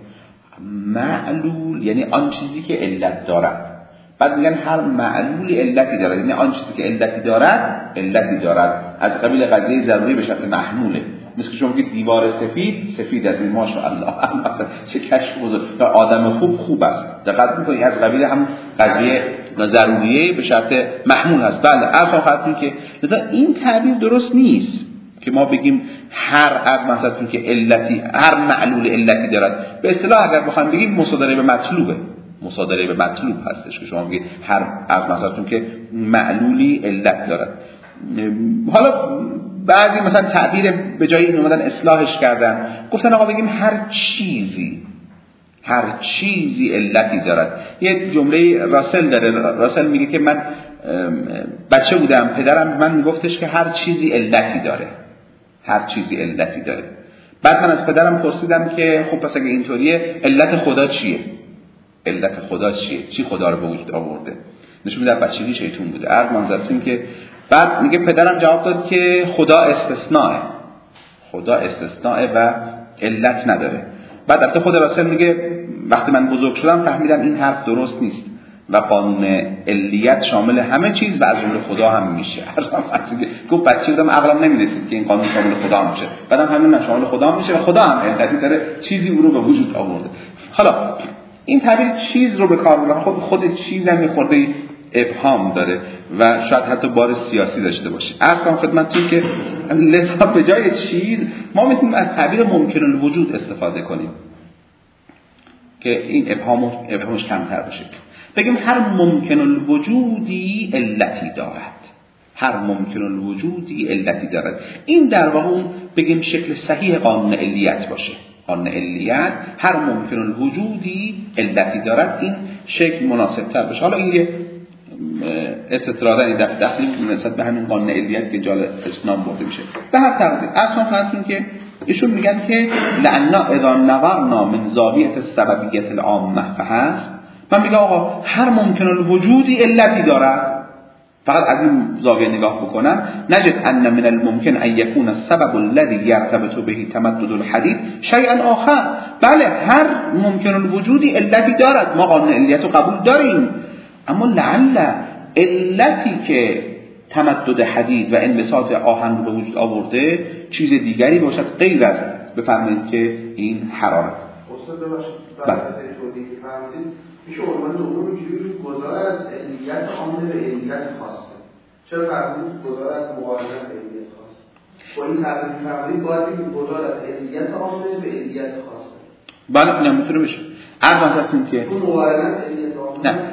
معلول یعنی آن چیزی که علت دارد، بعد میگن هر معلولی علتی دارد یعنی آن چیزی که علتی دارد علتی دارد، از قبیل قضیه ضروری به شرط محموله. مثل که شما بگید دیوار سفید سفید از این ماشاءالله چه کشف بزرگ، یا آدم خوب خوب است، دقت میکنید از قبیل هم قضیه ضروریه به شرط محمول هست. بله اصلا خاطر که مثلا این تعبیر درست نیست که ما بگیم هر عقل مثلا که علتی هر معلول علتی دارد. به اصطلاح اگر بخوایم بگیم مصادره به مطلوبه، مصادره به مطلوب هستش که شما بگید هر عقل مثلا که معلولی علت دارد. حالا بعضی مثلا تعبیر به جای این اومدن اصلاحش کردن، گفتن آقا بگیم هر چیزی هر چیزی علتی دارد. یه جمله راسل داره، راسل میگه که من بچه بودم پدرم به من میگفتش که هر چیزی علتی داره، هر چیزی علتی داره. بعد من از پدرم پرسیدم که خب پس اگه اینطوریه علت خدا چیه؟ علت خدا چیه؟ چی خدا رو به وجود آورده؟ نشون میده بچگی شیطون بوده. عرض منظرتون که بعد میگه پدرم جواب داد که خدا استثناءه، خدا استثناءه و علت نداره. بعد البته خود راسل میگه وقتی من بزرگ شدم فهمیدم این حرف درست نیست و قانون علیت شامل همه چیز و از جمله خدا هم میشه. گفت بچه بودم عقلم نمیرسید که این قانون شامل خدا هم میشه، بعدم همین شامل خدا هم میشه و خدا هم علتی داره، چیزی او رو به وجود آورده. حالا این تعبیر چیز رو به کار میبرن، خود خود چیز هم میخورده ابهام داره و شاید حتی بار سیاسی داشته باشه. عرض کنم خدمتتون که لذا به جای چیز ما میتونیم از تعبیر ممکن الوجود استفاده کنیم که این ابهامش ابهامش کمتر بشه. بگیم هر ممکن الوجودی علتی دارد، هر ممکن الوجودی علتی دارد. این در واقع اون بگیم شکل صحیح قانون علیت باشه. قانون علیت هر ممکن الوجودی علتی دارد، این شکل مناسب تر بشه. حالا این یه استطرادن داخلی نسبت به همین قانون علیت که جال اسلام برده میشه. به هر تقدیر اصلا فرض که ایشون میگن که لعنا اذا نظرنا من زاویه السببیت العامه فهست، من میگم آقا هر ممکن الوجودی علتی دارد، فقط از این زاویه نگاه بکنم نجد ان من الممکن ان یکون السبب الذي يرتبط به تمدد الحديد شیئا آخر. بله هر ممکن الوجودی علتی دارد، ما قانون علیت رو قبول داریم، اما لعل علتی که تمدد حدید و انبساط آهن رو به وجود آورده چیز دیگری باشد غیر از بفرمایید که این حرارت.
استاد ببخشید بعد از توضیحی که فرمودید میشه عنوان دوم اینجوری گذار از علیت عامل به علیت خاصه. چرا فرمودید گذار از مقارنت به علیت خاصه؟ با این تعبیر فرمودید باید بگید گذار از علیت عامل به علیت خاصه.
بله نه میتونه بشه. الان هستیم که
اون مقارنت علیت عامل
نه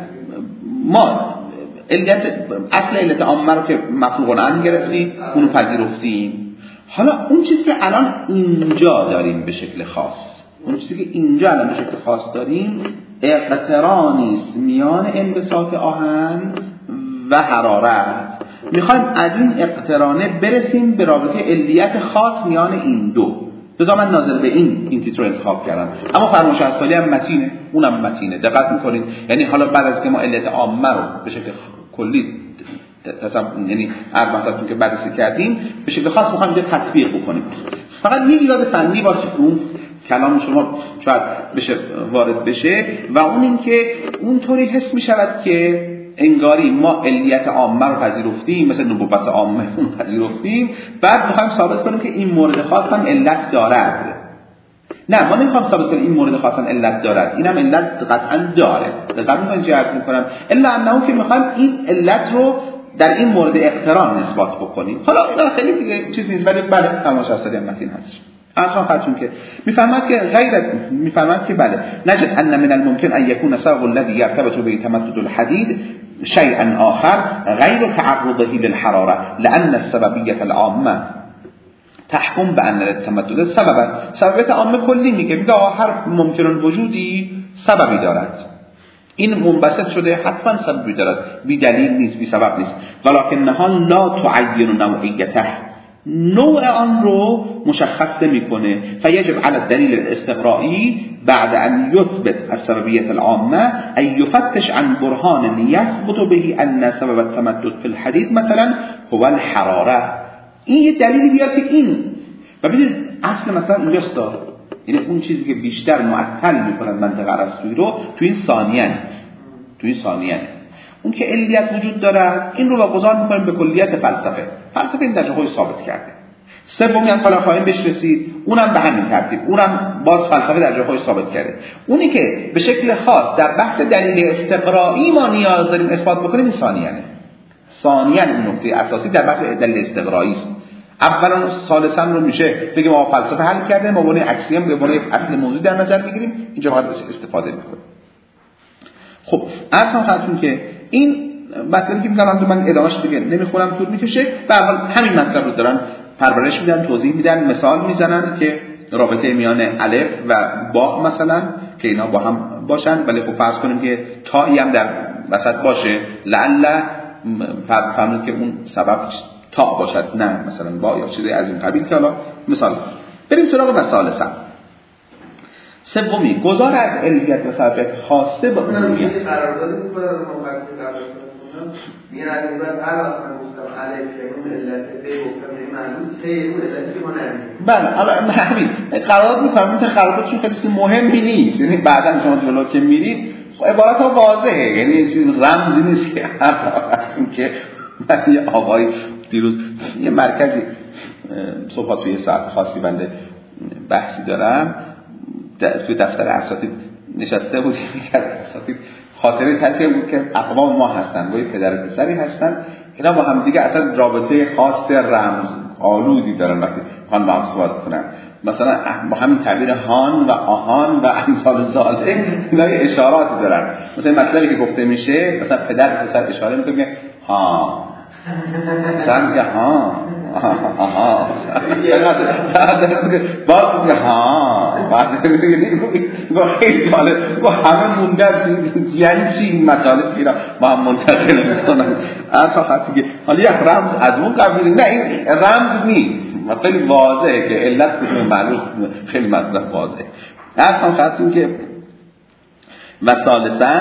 ما علت اصل علت عامه رو که مخلوقان عنه گرفتیم اونو پذیرفتیم. حالا اون چیزی که الان اینجا داریم به شکل خاص، اون چیزی که اینجا الان به شکل خاص داریم اقترانی است میان انبساط آهن و حرارت. میخوایم از این اقترانه برسیم به رابطه علیت خاص میان این دو. لذا من ناظر به این این تیتر رو انتخاب کردم. اما فرمایش اصلی هم متینه، اونم متینه. دقت میکنید یعنی حالا بعد از که ما علت عامه رو به شکل کلی تصم یعنی هر مثلا که بررسی کردیم به شکل خاص میخوایم اینجا تطبیق بکنیم. فقط یه ایراد فنی باشه اون کلام شما شاید بشه وارد بشه و اون این که اونطوری حس میشود که انگاری ما علیت عامه رو پذیرفتیم، مثل نبوت عامه رو پذیرفتیم، بعد میخوایم ثابت کنیم که این مورد خاص هم علت دارد. نه ما نمیخوایم ثابت کنیم این مورد خاص هم علت دارد، اینم علت قطعا داره. دقیقاً میخوایم چی عرض میکنم الا انه که میخوایم این علت رو در این مورد اقتران نسبت بکنیم. حالا اینا خیلی دیگه چیز نیست ولی بله تماش اصلی هم متین هست. اصلا خاطرون که میفهمد که غیر میفهمد که بله نجد ان من الممکن ان يكون سبب الذي يرتبط بتمدد الحديد شيئا آخر غير تعرضه للحرارة لأن السببية العامة تحكم بأن التمدد سببا. سببیت عامه کلی میگه میگه هر ممکن وجودی سببی دارد، این منبسط شده حتما سببی دارد، بی دلیل نیست، بی سبب نیست. ولكنها لا تعین نوعیته، نوع آن رو مشخص نمیکنه. فیجب على الدلیل الاستقرائی بعد ان يثبت السببیة العامة ان يفتش عن برهان يثبت به ان سبب التمدد في الحديد مثلا هو الحرارة. این یه دلیلی بیاد که این و ببینید اصل مثلا اینجاست، یعنی اون چیزی که بیشتر معطل میکنه منطقه ارسطویی رو تو این ثانیه تو این ثانیه اون که علیت وجود داره این رو واگذار میکنیم به کلیت فلسفه. فلسفه این در جاهای ثابت کرده. سومی هم حالا خواهیم بهش رسید، اونم به همین ترتیب، اونم باز فلسفه در جاهای ثابت کرده. اونی که به شکل خاص در بحث دلیل استقرایی ما نیاز داریم اثبات بکنیم این ثانیه. ثانیاً این نکته اساسی در بحث دلیل استقرایی است. اولا ثالثاً رو میشه بگیم ما فلسفه حل کرده، ما بونه اکسیوم به بونه اصل موضوع در نظر میگیریم، اینجا باید استفاده میکنیم. خب اصلا خاطرون که این مطلبی که میگم من ادامهش دیگه نمیخورم، طول میکشه. به هر حال همین مطلب رو دارن پرورش میدن، توضیح میدن، مثال میزنن که رابطه میان الف و با مثلا که اینا با هم باشن، ولی خب فرض کنیم که تایی هم در وسط باشه، لعل فهمید که اون سبب تا باشد، نه مثلا با یا چیزی از این قبیل. که حالا مثال بریم سراغ مثال سم. سومی گذار از علیت و سببیت خاصه به عمومیت.
قراردادی می‌کنه ما وقتی قرارداد میگن علی بعد علاوه بر گفتم علیه اون علت به گفتم این معلوم ته اون علتی که ما نمی‌دونیم.
بله حالا همین قرارداد می‌کنم، این قراردادشون خیلی مهمی نیست، یعنی بعداً شما جلو که میرید عبارت ها واضحه، یعنی این چیز رمزی نیست که هر وقتی که من یه آقای دیروز یه مرکزی صحبت توی ساعت خاصی بنده بحثی دارم توی دفتر اساتید نشسته بود، می‌کرد اساتید خاطره تلقی بود که اقوام ما هستن، با پدر و پسری هستن، اینا با هم دیگه اصلا رابطه خاص رمز آلودی دارن وقتی خان با هم صحبت کنن، مثلا با همین تعبیر هان و آهان و امثال ذالک اینا اشاراتی دارن. مثلا مطلبی که گفته میشه مثلا پدر و پسر اشاره میکنه ها مثلا که ها ها باز میگه ها بعد میگه خیلی جالب با همه موندن یعنی چی این مطالب اینا با هم منتقل میکنن اصلا خاطی که حالا یک رمز از اون قبیل، نه این رمز نیست، خیلی واضحه که علت کدوم معلوم، خیلی مطلب واضحه. اصلا خاطی که مثالثاً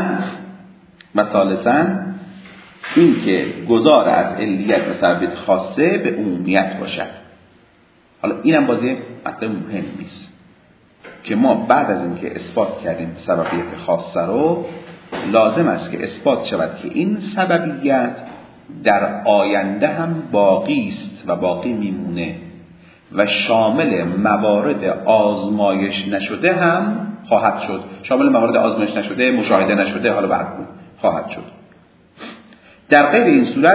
مثالثاً این که گذار از علیت و سببیت خاصه به عمومیت باشد. حالا اینم بازی مطلب مهم نیست که ما بعد از اینکه اثبات کردیم سببیت خاصه رو لازم است که اثبات شود که این سببیت در آینده هم باقی است و باقی میمونه و شامل موارد آزمایش نشده هم خواهد شد. شامل موارد آزمایش نشده، مشاهده نشده، حالا بعد خواهد شد. در غیر این صورت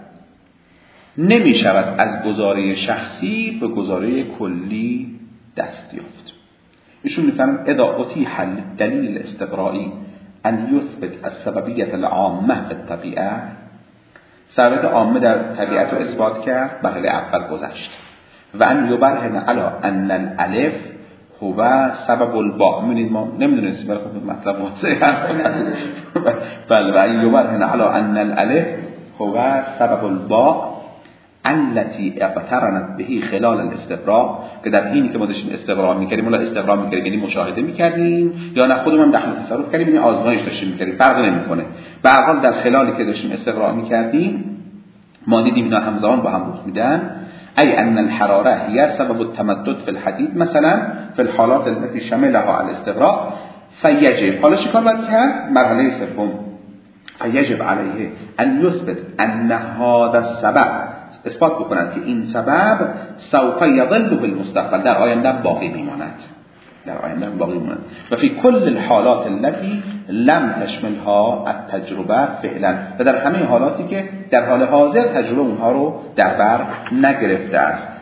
نمی شود از گزاره شخصی به گزاره کلی دست یافت. ایشون میفهمن اذا اتیح الدلیل الاستقرائی ان یثبت السببیت العامه فی الطبیعه، سببیت عامه در طبیعت رو اثبات کرد، بحث اول گذشت، و ان یبرهن علی ان الالف هو سبب الباء. می‌بینید ما نمی‌دونستیم ولی خب مطلب واضحه هست. بله و ان یبرهن علی ان الالف هو سبب الباء التي اقترنت به خلال الاستقراء، که در حینی که ما داشتیم استقراء می‌کردیم ولی استقراء می‌کردیم یعنی مشاهده می‌کردیم یا نه خودمون داخل تصرف کردیم، یعنی آزمایش داشتیم می‌کردیم، فرق نمی‌کنه. به هر حال در خلالی که داشتیم استقراء می‌کردیم ما دیدیم اینا همزمان با هم رخ میدن. ای ان الحراره هي سبب التمدد في الحديد مثلا في الحالات التي شملها الاستقراء فيجب، حالا چیکار باید کرد؟ مرحله سوم فيجب عليه ان يثبت ان هذا السبب، اثبات بکنند که این سبب سوف يظل بالمستقبل، در آینده باقی میماند، در آینده باقی میماند و فی کل الحالات التي لم تشملها التجربه فعلا، و در همه حالاتی که در حال حاضر تجربه اونها رو در بر نگرفته است.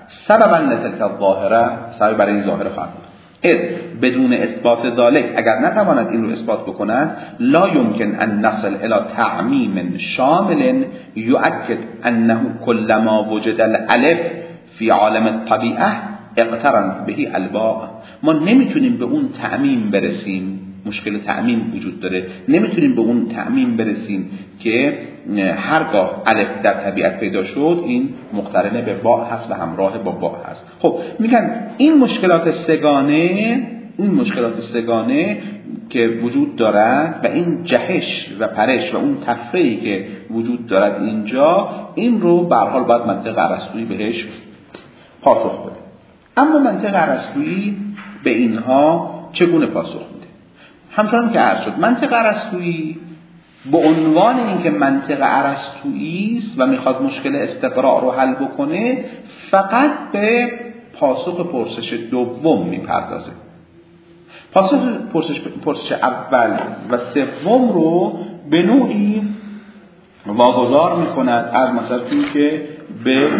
سببا لتلك الظاهره، سبب برای این ظاهره خواهد بود. اذ بدون اثبات ذالک، اگر نتواند این رو اثبات بکنند، لا یمکن ان نصل الى تعمیم شامل یؤکد انه كلما وجد الالف فی عالم الطبیعه اقترنت به الباء. ما نمیتونیم به اون تعمیم برسیم، مشکل تعمیم وجود داره، نمیتونیم به اون تعمیم برسیم که هرگاه الف در طبیعت پیدا شد این مقترن به باء هست و همراه با باء هست. خب میگن این مشکلات سگانه، این مشکلات سگانه که وجود دارد و این جهش و پرش و اون تفریقی که وجود دارد اینجا، این رو به هر حال باید منطق ارسطویی بهش پاسخ بده. اما منطق ارسطویی به اینها چگونه پاسخ میده؟ همچنان که عرض شد، منطق ارسطویی به عنوان اینکه منطق ارسطویی است و میخواد مشکل استقراء رو حل بکنه، فقط به پاسخ پرسش دوم میپردازه. پاسخ پرسش, پرسش اول و سوم رو به نوعی واگذار میکند از مثلا که به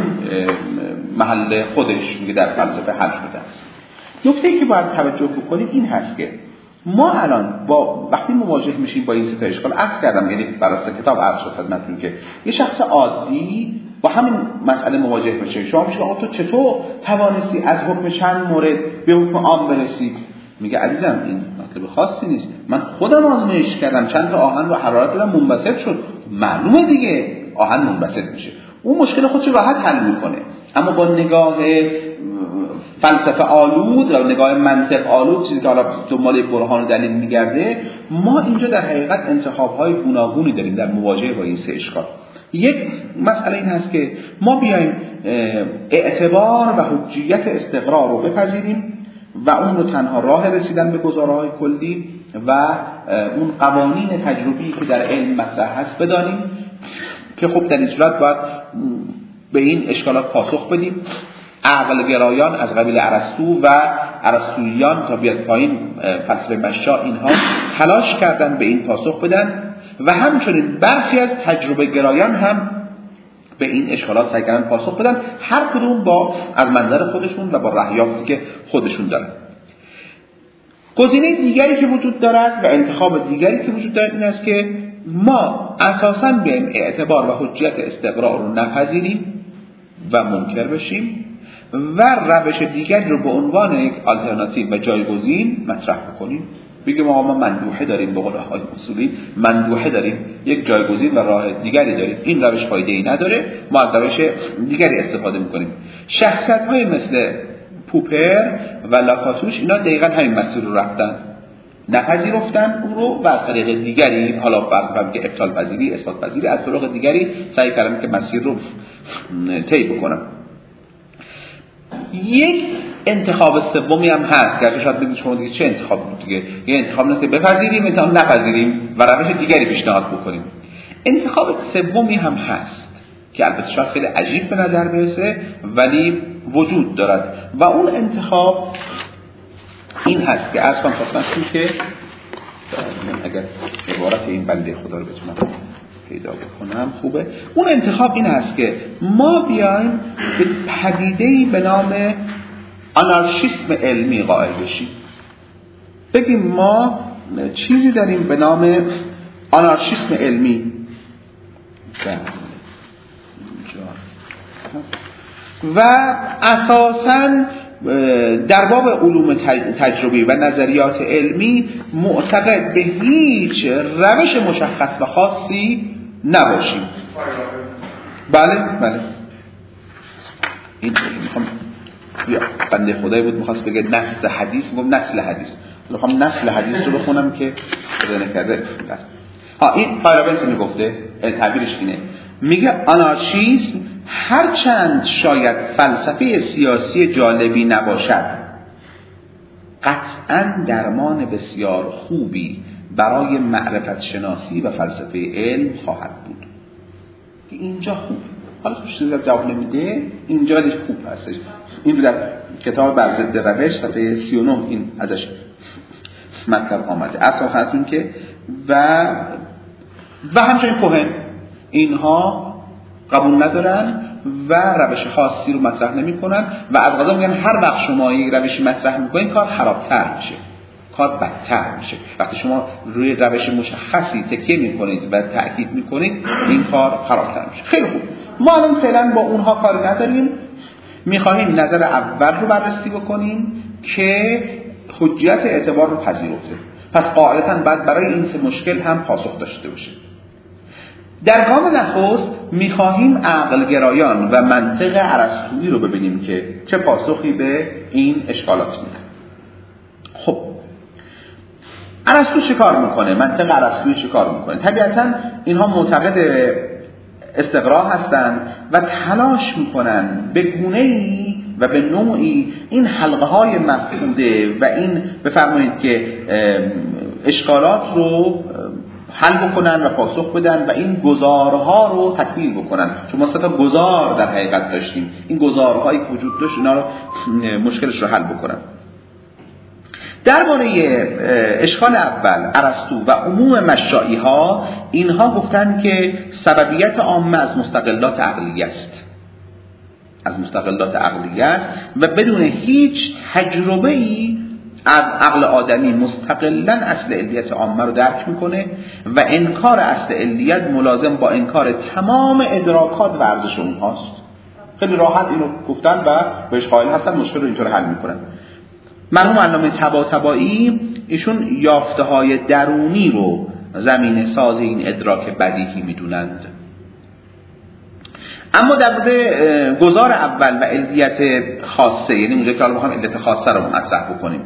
محل خودش میگه در فلسفه حل شده است. نکته‌ای که باید توجه بکنیم این هست که ما الان با وقتی مواجه میشیم با این سه تا اشکال، عرض کردم یعنی برای کتاب عرض شد خدمتتون که یه شخص عادی با همین مسئله مواجه بشه، شما میگید آقا تو چطور توانستی از حکم چند مورد به حکم عام برسی؟ میگه عزیزم این مطلب خاصی نیست، من خودم آزمایش کردم، چند تا آهن رو حرارت دادم منبسط شد، معلومه دیگه آهن منبسط میشه. اون مشکل خودش راحت حل میکنه. اما با نگاه فلسفه آلود و نگاه منطق آلود، چیزی که حالا دنبال برهان و دلیل میگرده، ما اینجا در حقیقت انتخاب‌های گوناگونی داریم در مواجهه با این سه اشکال. یک مسئله این هست که ما بیایم اعتبار و حجیت استقرار رو بپذیریم و اون رو تنها راه رسیدن به گزاره‌های کلی و اون قوانین تجربی که در علم مطرح هست بدانیم که خب در این صورت باید به این اشکالات پاسخ بدیم. عقل گرایان از قبیل ارسطو و ارسطوییان تا بیاد پایین فلسفه مشاء، اینها تلاش کردن به این پاسخ بدن و همچنین برخی از تجربه گرایان هم به این اشکالات سعی کردن پاسخ بدن، هر کدوم با از منظر خودشون و با رهیافتی که خودشون دارن. گزینه دیگری که وجود دارد و انتخاب دیگری که وجود دارد این است که ما اساساً بیایم اعتبار و حجیت استقراء رو نپذیریم و منکر بشیم و روش دیگری رو به عنوان یک آلترناتیو و جایگزین مطرح بکنیم. بگیم آقا ما مندوحه داریم، به قول آقای اصولی مندوحه داریم، یک جایگزین و راه دیگری داریم، این روش فایده‌ای نداره، ما از روش دیگری استفاده می‌کنیم. شخصیت‌های مثل پوپر و لاکاتوش اینا دقیقاً همین مسیر رو رفتن، نپذیرفتن اون رو و از طریق دیگری، حالا فرض که ابطال پذیری، اثبات پذیری، از طریق دیگری سعی کردن که مسیر رو طی بکنن. یک انتخاب سومی هم هست که شاید بگید شما دیگه چه انتخاب بود دیگه، یه انتخاب نیست که بپذیریم انتخاب نپذیریم و روش دیگری پیشنهاد بکنیم. انتخاب سومی هم هست که البته شاید خیلی عجیب به نظر برسه ولی وجود دارد و اون انتخاب این هست که از کنم خواستم که اگر عبارت این بنده خدا رو بتونم پیدا بکنم خوبه. اون انتخاب این هست که ما بیایم به پدیده‌ای به نام آنارشیسم علمی قائل بشیم. بگیم ما چیزی داریم به نام آنارشیسم علمی و اساساً در باب علوم تجربی و نظریات علمی معتقد به هیچ روش مشخص و خاصی نباشیم. بله بله این میخوام بیا بنده خدایی بود میخواست بگه نسل حدیث، میگم نسل حدیث، میخوام نسل حدیث رو بخونم که خدا نکرده. ها این فایرابنس میگفته، تعبیرش اینه، میگه آنارشیسم هرچند شاید فلسفه سیاسی جالبی نباشد، قطعاً درمان بسیار خوبی برای معرفت شناسی و فلسفه علم خواهد بود. اینجا خوب، حالا چیزی جواب نمیده، اینجا دیگه خوب هستش. این در کتاب بر ضد روش صفحه سی و نه این ازش مطلب آمده. اصلا خاطرتون که و و همچنین کوهن اینها قبول ندارن و روش خاصی رو مطرح نمی‌کنن و از قضا میگن هر وقت شما یک روشی مطرح می‌کنید کار خرابتر میشه، کار بدتر میشه. وقتی شما روی روش مشخصی تکیه می‌کنید و تأکید می‌کنید این کار خرابتر میشه. خیلی خوب، ما الان فعلا با اونها کار نداریم، می‌خواهیم نظر اول رو بررسی بکنیم که حجیت اعتبار رو پذیرفته. پس قاعدتاً بعد برای این سه مشکل هم پاسخ داشته باشه. در گام نخست می‌خواهیم عقلگرایان و منطق ارسطویی رو ببینیم که چه پاسخی به این اشکالات میدن. خب ارسطو چه کار میکنه؟ منطق ارسطویی چه کار میکنه؟ طبیعتاً اینها معتقد استقرا هستند و تلاش میکنن به گونه‌ای و به نوعی این حلقه‌های مفقوده و این بفرمایید که اشکالات رو حل بکنن و پاسخ بدن و این گزارها رو تکمیل بکنن. چون ما سه تا گزار در حقیقت داشتیم، این گزارهایی که وجود داشت اینا رو مشکلش رو حل بکنن. درباره اشکال اول ارسطو و عموم مشائی ها، اینها گفتن که سببیت عامه از مستقلات عقلیه است، از مستقلات عقلیه است و بدون هیچ تجربه‌ای از عقل آدمی مستقلاً اصل علیت عامه رو درک میکنه و انکار اصل علیت ملازم با انکار تمام ادراکات و ارزش اونهاست. خیلی راحت اینو گفتن و بهش قائل هستن، مشکل رو اینطور حل میکنن. مرحوم علامه طباطبایی ایشون یافته‌های درونی رو زمینه ساز این ادراک بدیهی میدونند. اما در مورد گزار اول و علیت خاصه، یعنی اونجا که حالا بخوام علیت خاصه رو مطرح بکنیم،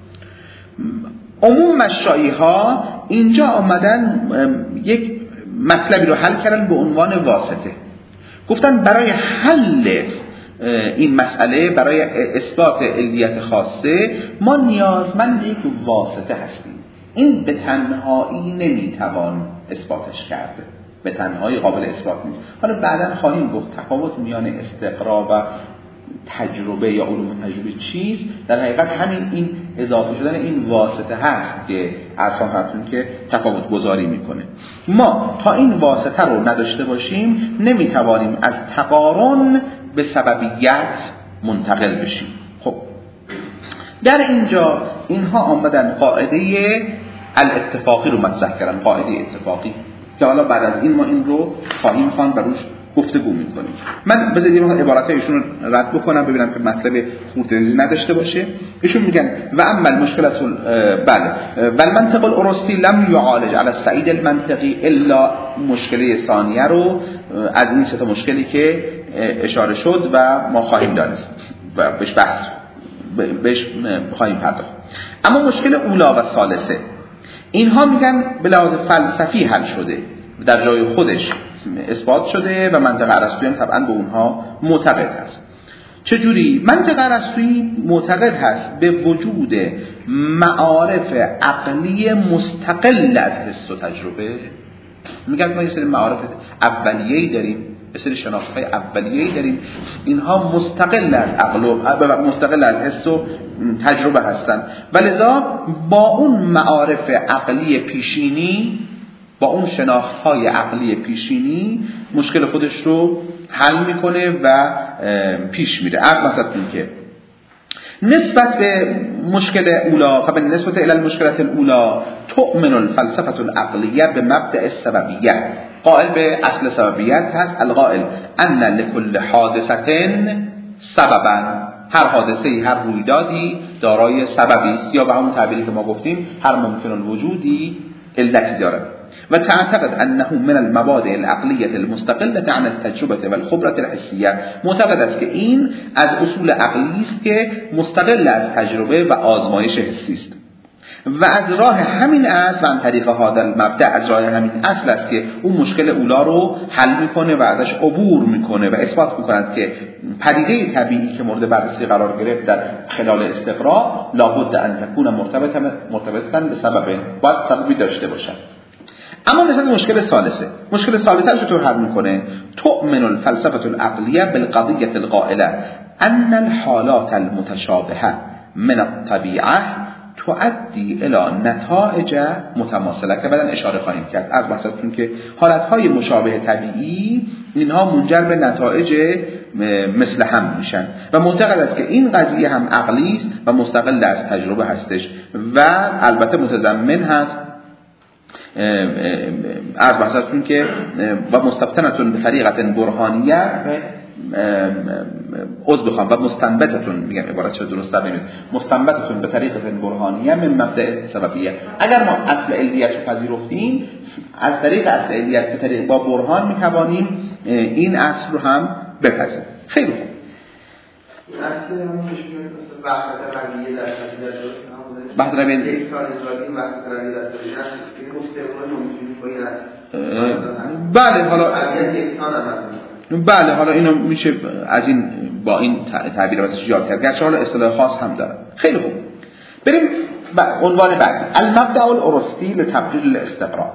عموم مشائی ها اینجا آمدن یک مطلبی رو حل کردن به عنوان واسطه. گفتن برای حل این مسئله، برای اثبات علیت خاصه، ما نیازمند یک واسطه هستیم. این به تنهایی نمیتوان اثباتش کرد، به تنهایی قابل اثبات نیست. حالا بعداً خواهیم گفت تفاوت میان استقرا و تجربه یا علوم تجربه چیست. در حقیقت همین این اضافه شدن این واسطه هست که اصلا همتون که تفاوت گذاری میکنه. ما تا این واسطه رو نداشته باشیم نمیتوانیم از تقارن به سببیت منتقل بشیم. خب در اینجا اینها آمدن قاعده الاتفاقی رو مطرح کردن، قاعده اتفاقی که حالا بعد از این ما این رو خواهیم خواند و روش گفتگو میکنیم. من بذارید یه عبارتای ایشون رو رد بکنم ببینم که مطلب خردریزی نداشته باشه. ایشون میگن و اما المشکلات بله بل منطق الارسطی لم یعالج على الصعید المنطقی الا مشکله ثانیه رو از این سه تا مشکلی که اشاره شد و ما خواهیم دانست و بهش بحث بهش خواهیم پرداخت. اما مشکل اولا و ثالثه اینها میگن به لحاظ فلسفی حل شده، در جای خودش اثبات شده و منطق ارسطویی هم طبعا به اونها معتقد هست. چجوری؟ منطق ارسطویی معتقد هست به وجود معارف عقلی مستقل از حس و تجربه. میگن ما یه سری معارف اولیه‌ای داریم، یه سری شناخت‌های اولیه‌ای داریم، اینها مستقل از عقل و مستقل از حس و تجربه هستن و لذا با اون معارف عقلی پیشینی، با اون شناخت‌های عقلی پیشینی مشکل خودش رو حل میکنه و پیش میره. عقل مثلا که نسبت به مشکل اولا قبل نسبت الى المشکلات الاولا تؤمن الفلسفه العقلیه به مبدأ السببیه، قائل به اصل سببیت هست، القائل ان لكل حادثه سببا، هر حادثه‌ای هر رویدادی دارای سببی است، یا به همون تعبیری که ما گفتیم هر ممکن الوجودی علتی دارد. و تعتقد انه من المبادئ العقلیه المستقله عن التجربه والخبره الحسیه، معتقد است که این از اصول عقلی است که مستقل از تجربه و آزمایش حسی است و از راه همین اصل و عن طریق هذا المبدأ، از راه همین اصل است که اون مشکل اولا رو حل میکنه و ازش عبور میکنه و اثبات میکند که پدیده طبیعی که مورد بررسی قرار گرفت در خلال استقرا لابد ان تكون مرتبطا مرتبطا به سبب، باید سببی داشته باشد. اما مثلا مشکل ثالثه، مشکل ثالثه رو چطور حل میکنه؟ تؤمن الفلسفه العقلیه بالقضیه القائله ان الحالات المتشابهه من الطبیعه تؤدی الى نتائج متماثله، که بعدن اشاره خواهیم کرد از بحثتون که حالتهای مشابه طبیعی اینها منجر به نتایج مثل هم میشن و معتقد است که این قضیه هم عقلی است و مستقل از تجربه هستش و البته متضمن هست عرض بحثتون که و مستبطنتون به طریقت برهانیه عضو بخوام و مستنبتتون میگم عبارت شد درست نمیاد مستنبتتون به طریقت برهانیه من مبدأ سببیه. اگر ما اصل علیت رو پذیرفتیم از طریق اصل علیت به طریق با برهان میتوانیم این اصل رو هم بپذیریم. خیلی خوب.
اصل همون میشه وحدت رویه در پذیرش درست
وحدت رویه
یک سال اجرایی وحدت رویه در پذیرش این مستقل نمیتونیم با این اصل
بله حالا
یکسان هم
بله حالا اینو میشه از این با این تعبیر واسه یاد کرد گرچه حالا اصطلاح خاص هم داره. خیلی خوب بریم عنوان بعدی المبدأ الارسطی لتبدیل الاستقراء.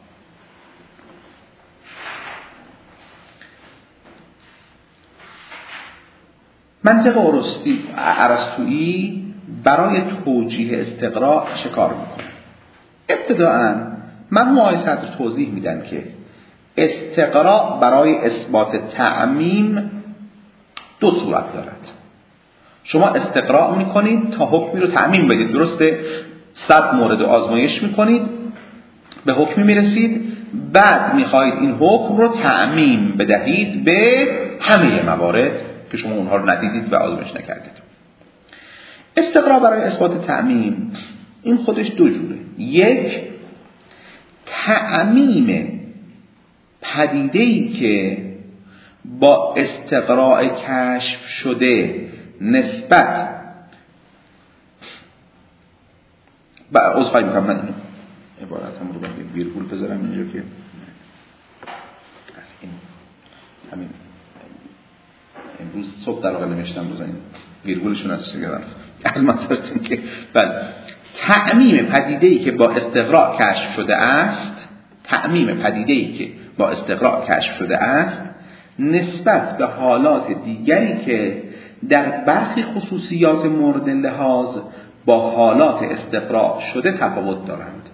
منطق ارسطی ارسطویی برای توجیه استقراء چه کار میکنه؟ ابتداءً مجموعه صدر توضیح میدن که استقراء برای اثبات تعمیم دو صورت دارد. شما استقراء میکنید تا حکمی رو تعمیم بدید، درسته؟ صد مورد آزمایش میکنید به حکمی میرسید، بعد میخواهید این حکم رو تعمیم بدهید به همه موارد که شما اونها رو ندیدید و آزمایش نکردید. استقراء برای اثبات تعمیم این خودش دو جوره. یک، تعمیم پدیده‌ای که با استقراء کشف شده نسبت با عذرخواهی میکنم من اینو عبارتم رو به ویرگول بذارم اینجا که این همین امروز صبح در واقع نوشتم روز این ویرگولشون ازش گرفتم از مثلا که بله تعمیم پدیده‌ای که با استقراء کشف شده است تعمیم پدیده‌ای که با استقراء کشف شده است نسبت به حالات دیگری که در برخی خصوصیات مورد لحاظ با حالات استقراء شده تفاوت دارند.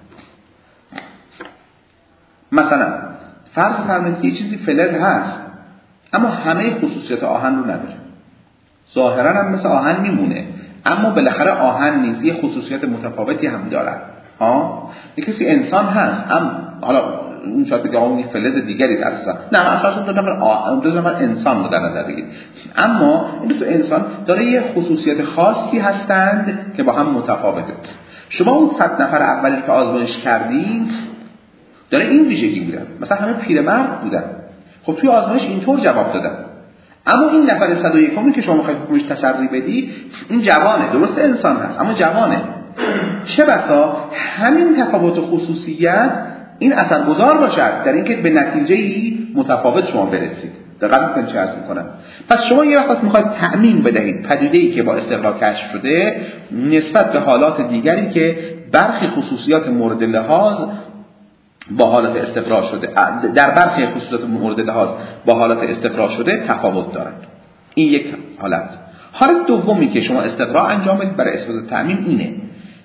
مثلا فرض فرمایید که یه چیزی فلز هست اما همه خصوصیات آهن رو نداره، ظاهرا هم مثل آهن میمونه اما بالاخره آهن نیست، یه خصوصیات متفاوتی هم داره. ها یک کسی انسان هست اما حالا اون شاید بگه اون فلز دیگری اساسا نه اساسا دو نفر دو نفر انسان رو در نظر بگیرید، اما این دو انسان داره یه خصوصیت خاصی هستند که با هم متفاوته. شما اون صد نفر اولی که آزمایش کردید داره این ویژگی بودن، مثلا همه پیرمرد بودن، خب توی آزمایش اینطور جواب دادن، اما این نفر صد و یکمی که شما میخواید حکمش تسری بدی این جوانه، درست انسان هست اما جوانه. چه بسا همین تفاوت خصوصیت این اثرگذار باشد در اینکه به نتیجه‌ای متفاوت شما برسید. دقیقاً می‌کنید چه عرض می‌کنم. پس شما یه وقت می‌خواید تعمیم بدهید پدیده‌ای که با استقراء کشف شده نسبت به حالات دیگری که برخی خصوصیات مورد لحاظ با حالت استقراء شده در برخی خصوصیات مورد لحاظ با حالت استقراء شده تفاوت دارند. این یک حالت. حالت دومی که شما استقراء انجام بدید برای اثبات تعمیم اینه: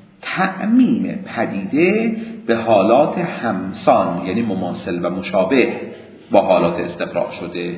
تعمیم پدیده به حالات همسان، یعنی مماثل و مشابه با حالات استقراء شده.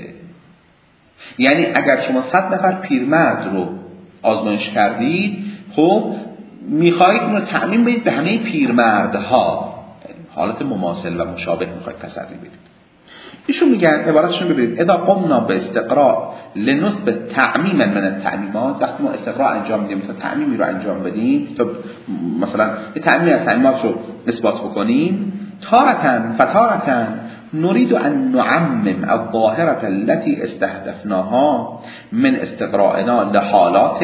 یعنی اگر شما صد نفر پیرمرد رو آزمایش کردید، خب میخواهید اون رو تعمیم بدید به همه پیرمردها، حالت مماثل و مشابه میخواهید تسری بدید. ایشون میگن عبارتشون ببینید: اذا قمنا به استقراء لنثبت تعمیما من التعمیمات، وقتی ما استقراء انجام میدیم تا تعمیمی رو انجام بدیم، تا مثلا یه تعمیم از تعمیمات رو اثبات بکنیم، تارتن فتارتن نريد ان نعمم الظاهرة التي استهدفناها من استقراءنا لحالات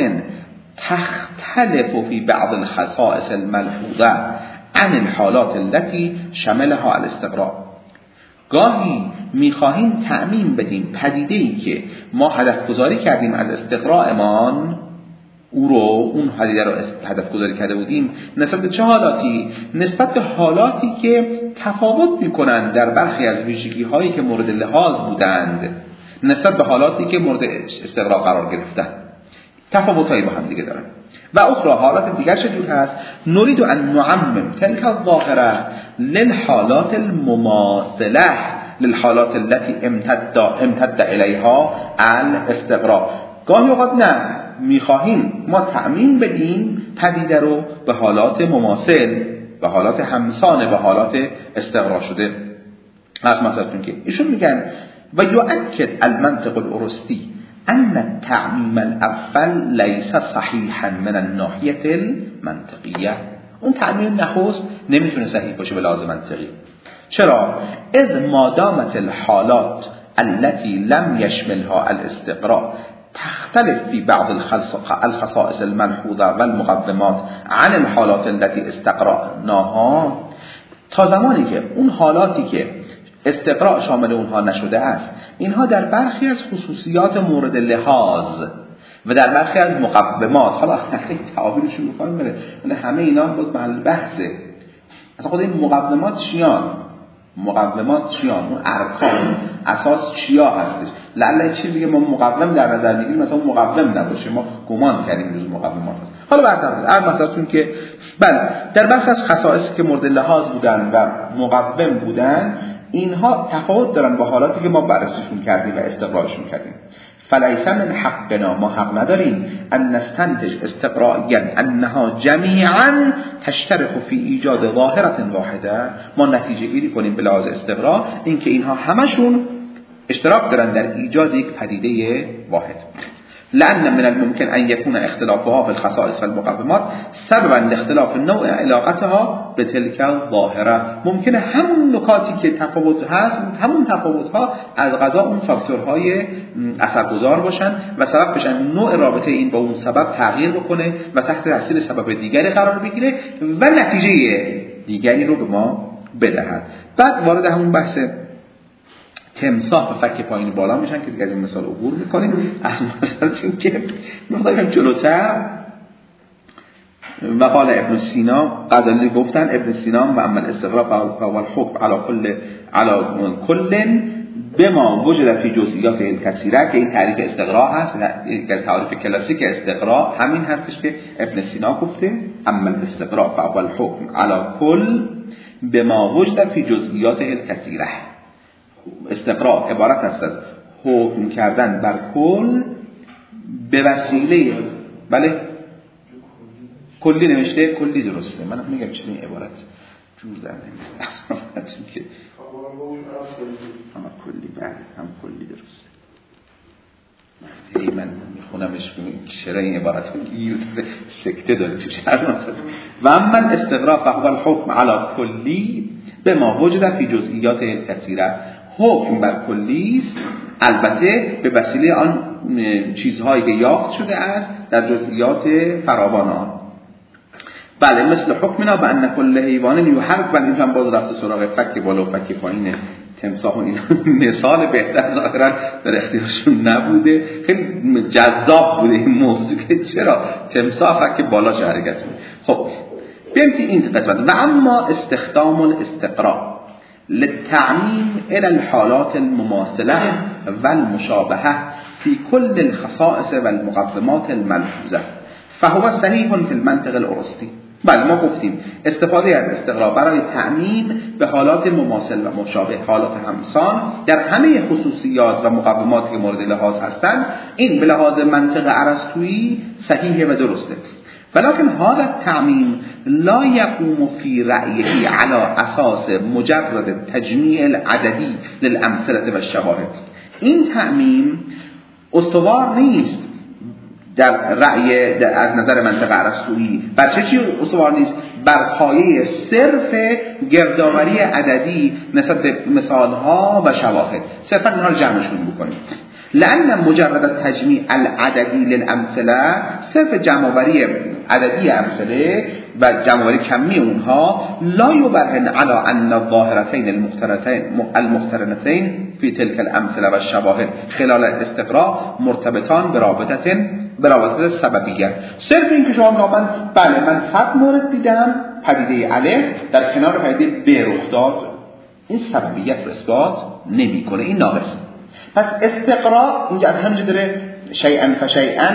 تختلف في بعض الخصائص الملحوظة عن الحالات التي شملها الاستقراء. گاهی میخواهیم تعمیم بدیم پدیده‌ای که ما هدف گذاری کردیم از استقراءمان، او رو اون پدیده رو هدف گذاری کرده بودیم نسبت به چه حالاتی؟ نسبت به حالاتی که تفاوت میکنند در برخی از ویژگی هایی که مورد لحاظ بودند نسبت به حالاتی که مورد استقراء قرار گرفتن، تفاوت هایی با هم دیگه دارن. و اخرى حالات دیگر چجور هست؟ نريد ان نعمم تلك الظاهره للحالات المماثله للحالات التي امتد امتد الیها الاستقراء. گاهی اوقات نه، میخواهیم ما تعمیم بدیم پدیده رو به حالات مماثل، به حالات همسان به حالات استقراء شده. از مثلا که ایشون میگن و یؤکد المنطق الارسطی ان التعمیم الاول لیس صحیحا من الناحیه المنطقیه. اون تعمیم نخست نمیتونه صحیح باشه به لحاظ منطقی. چرا؟ اذ ما دامت الحالات التي لم يشملها الاستقراء تختلف في بعض الخصائص الملحوظه والمقدمات عن الحالات التي استقرأناها. تا زمانی که اون حالاتی که استقراء شامل اونها نشده است، اینها در برخی از خصوصیات مورد لحاظ و در برخی از مقدمات، حالا خیلی تعابیرش رو می‌خوایم بره، ولی همه اینا باز محل بحثه. اصلا خود این مقدمات چیان؟ مقدمات چیان؟ اون ارکان اساس چیا هستش؟ لعل چیزی که ما مقدم در نظر میگیریم مثلا مقدم نباشه، ما گمان کردیم روز مقدمات هست. حالا برطرف هر مثلا که بله در برخی از خصائصی که مورد لحاظ بودن و مقدم بودن، اینها تفاوت دارن با حالاتی که ما بررسیشون کردیم و استقراءشون کردیم. فلیس من حقنا، ما حق نداریم ان نستنتج استقراءیا انها جمیعا تشترك فی ایجاد ظاهره واحده، ما نتیجه گیری کنیم به لحاظ استقراء اینکه اینها همشون اشتراک دارن در ایجاد یک پدیده واحد. لأن من الممكن أن يكون اختلافها في الخصائص والمقدمات سببا لاختلاف نوع علاقتها بتلك الظاهره. ممکنه همون نکاتی که تفاوت هست، همون تفاوت‌ها از قضا اون فاکتورهای اثرگذار باشن و سبب بشن نوع رابطه این با اون سبب تغییر بکنه و تحت تاثیر سبب دیگری قرار بگیره و نتیجه دیگری رو به ما بدهد. بعد وارد همون بحث تمساح و فک پایین بالا میشن که دیگه از این مثال عبور میکنیم. مثلا که مقداریم جلوتر وقال ابن سینا غزالی گفتن ابن سینا و اما الاستقراء فهو الحكم على كل على كل بما وجد في جزئیات الكثيره، که این تعریف استقراء هست، یک از تعریف کلاسیک استقراء همین هستش که ابن سینا گفته اما الاستقراء فهو الحكم على كل بما وجد في جزئیات الكثيره. استقراء عبارت است از حکم کردن بر کل به وسیله، بله کلی نوشته، کلی درسته، من میگم چه این عبارت جور در نمیاد که اما کلی بله هم کلی درسته. هی من میخونمش چرا این عبارت گیر سکته داره توش هر مثلا. و اما الاستقراء فهو الحكم على کلی بما وجد في جزئیات کثیره، حکم بر کلی است البته به وسیله آن چیزهایی که یافت شده است در جزئیات فراوان آن. بله مثل حکمنا به ان کل حیوان یحرک، ولی اینجا باز رفت سراغ فک بالا و فک پایین تمساح و این مثال بهتر ظاهرا در اختیارشون نبوده، خیلی جذاب بوده این موضوع که چرا تمساح فک بالا حرکت می‌کنه. خب بیایم که این قسمت و اما استخدام الاستقراء للتعميم إلى الحالات المماثلة والمشابهة في كل الخصائص والمقدمات الملحوظة فهو صحيح في المنطق الأرسطي. بله ما گفتیم استفاده از استقراء برای تعمیم به حالات مماثل و مشابه، حالات همسان در همه خصوصیات و مقدماتی که مورد لحاظ هستند، این به لحاظ منطق ارسطویی صحیحه و درسته. ولكن هذا التعميم لا يقوم في رأيه على أساس مجرد التجميع العددي للأمثلة والشواهد. این تعمیم استوار نیست در رأی در از نظر منطق ارسطویی. بر چه چی استوار نیست؟ بر پایه صرف گردآوری عددی نسبت به مثالها و شواهد. صرفا اینها رو جمعشون بکنیم. لأن مجرد التجميع العددي للأمثلة، صرف جمع‌آوری عددی امثله و جمع‌آوری کمی اونها لا يبرهن على ان الظاهرتين المقترنتين المقترنتين في تلك الامثله والشواهد خلال الاستقراء مرتبطان برابطه برابطه سببیه. صرف این که شما میگن بله من صد مورد دیدم پدیده الف در کنار پدیده ب رخ داد، این سببیت رو اثبات نمیکنه، این ناقصه. پس استقراء اینجا از همینجا داره شیئا فشیئا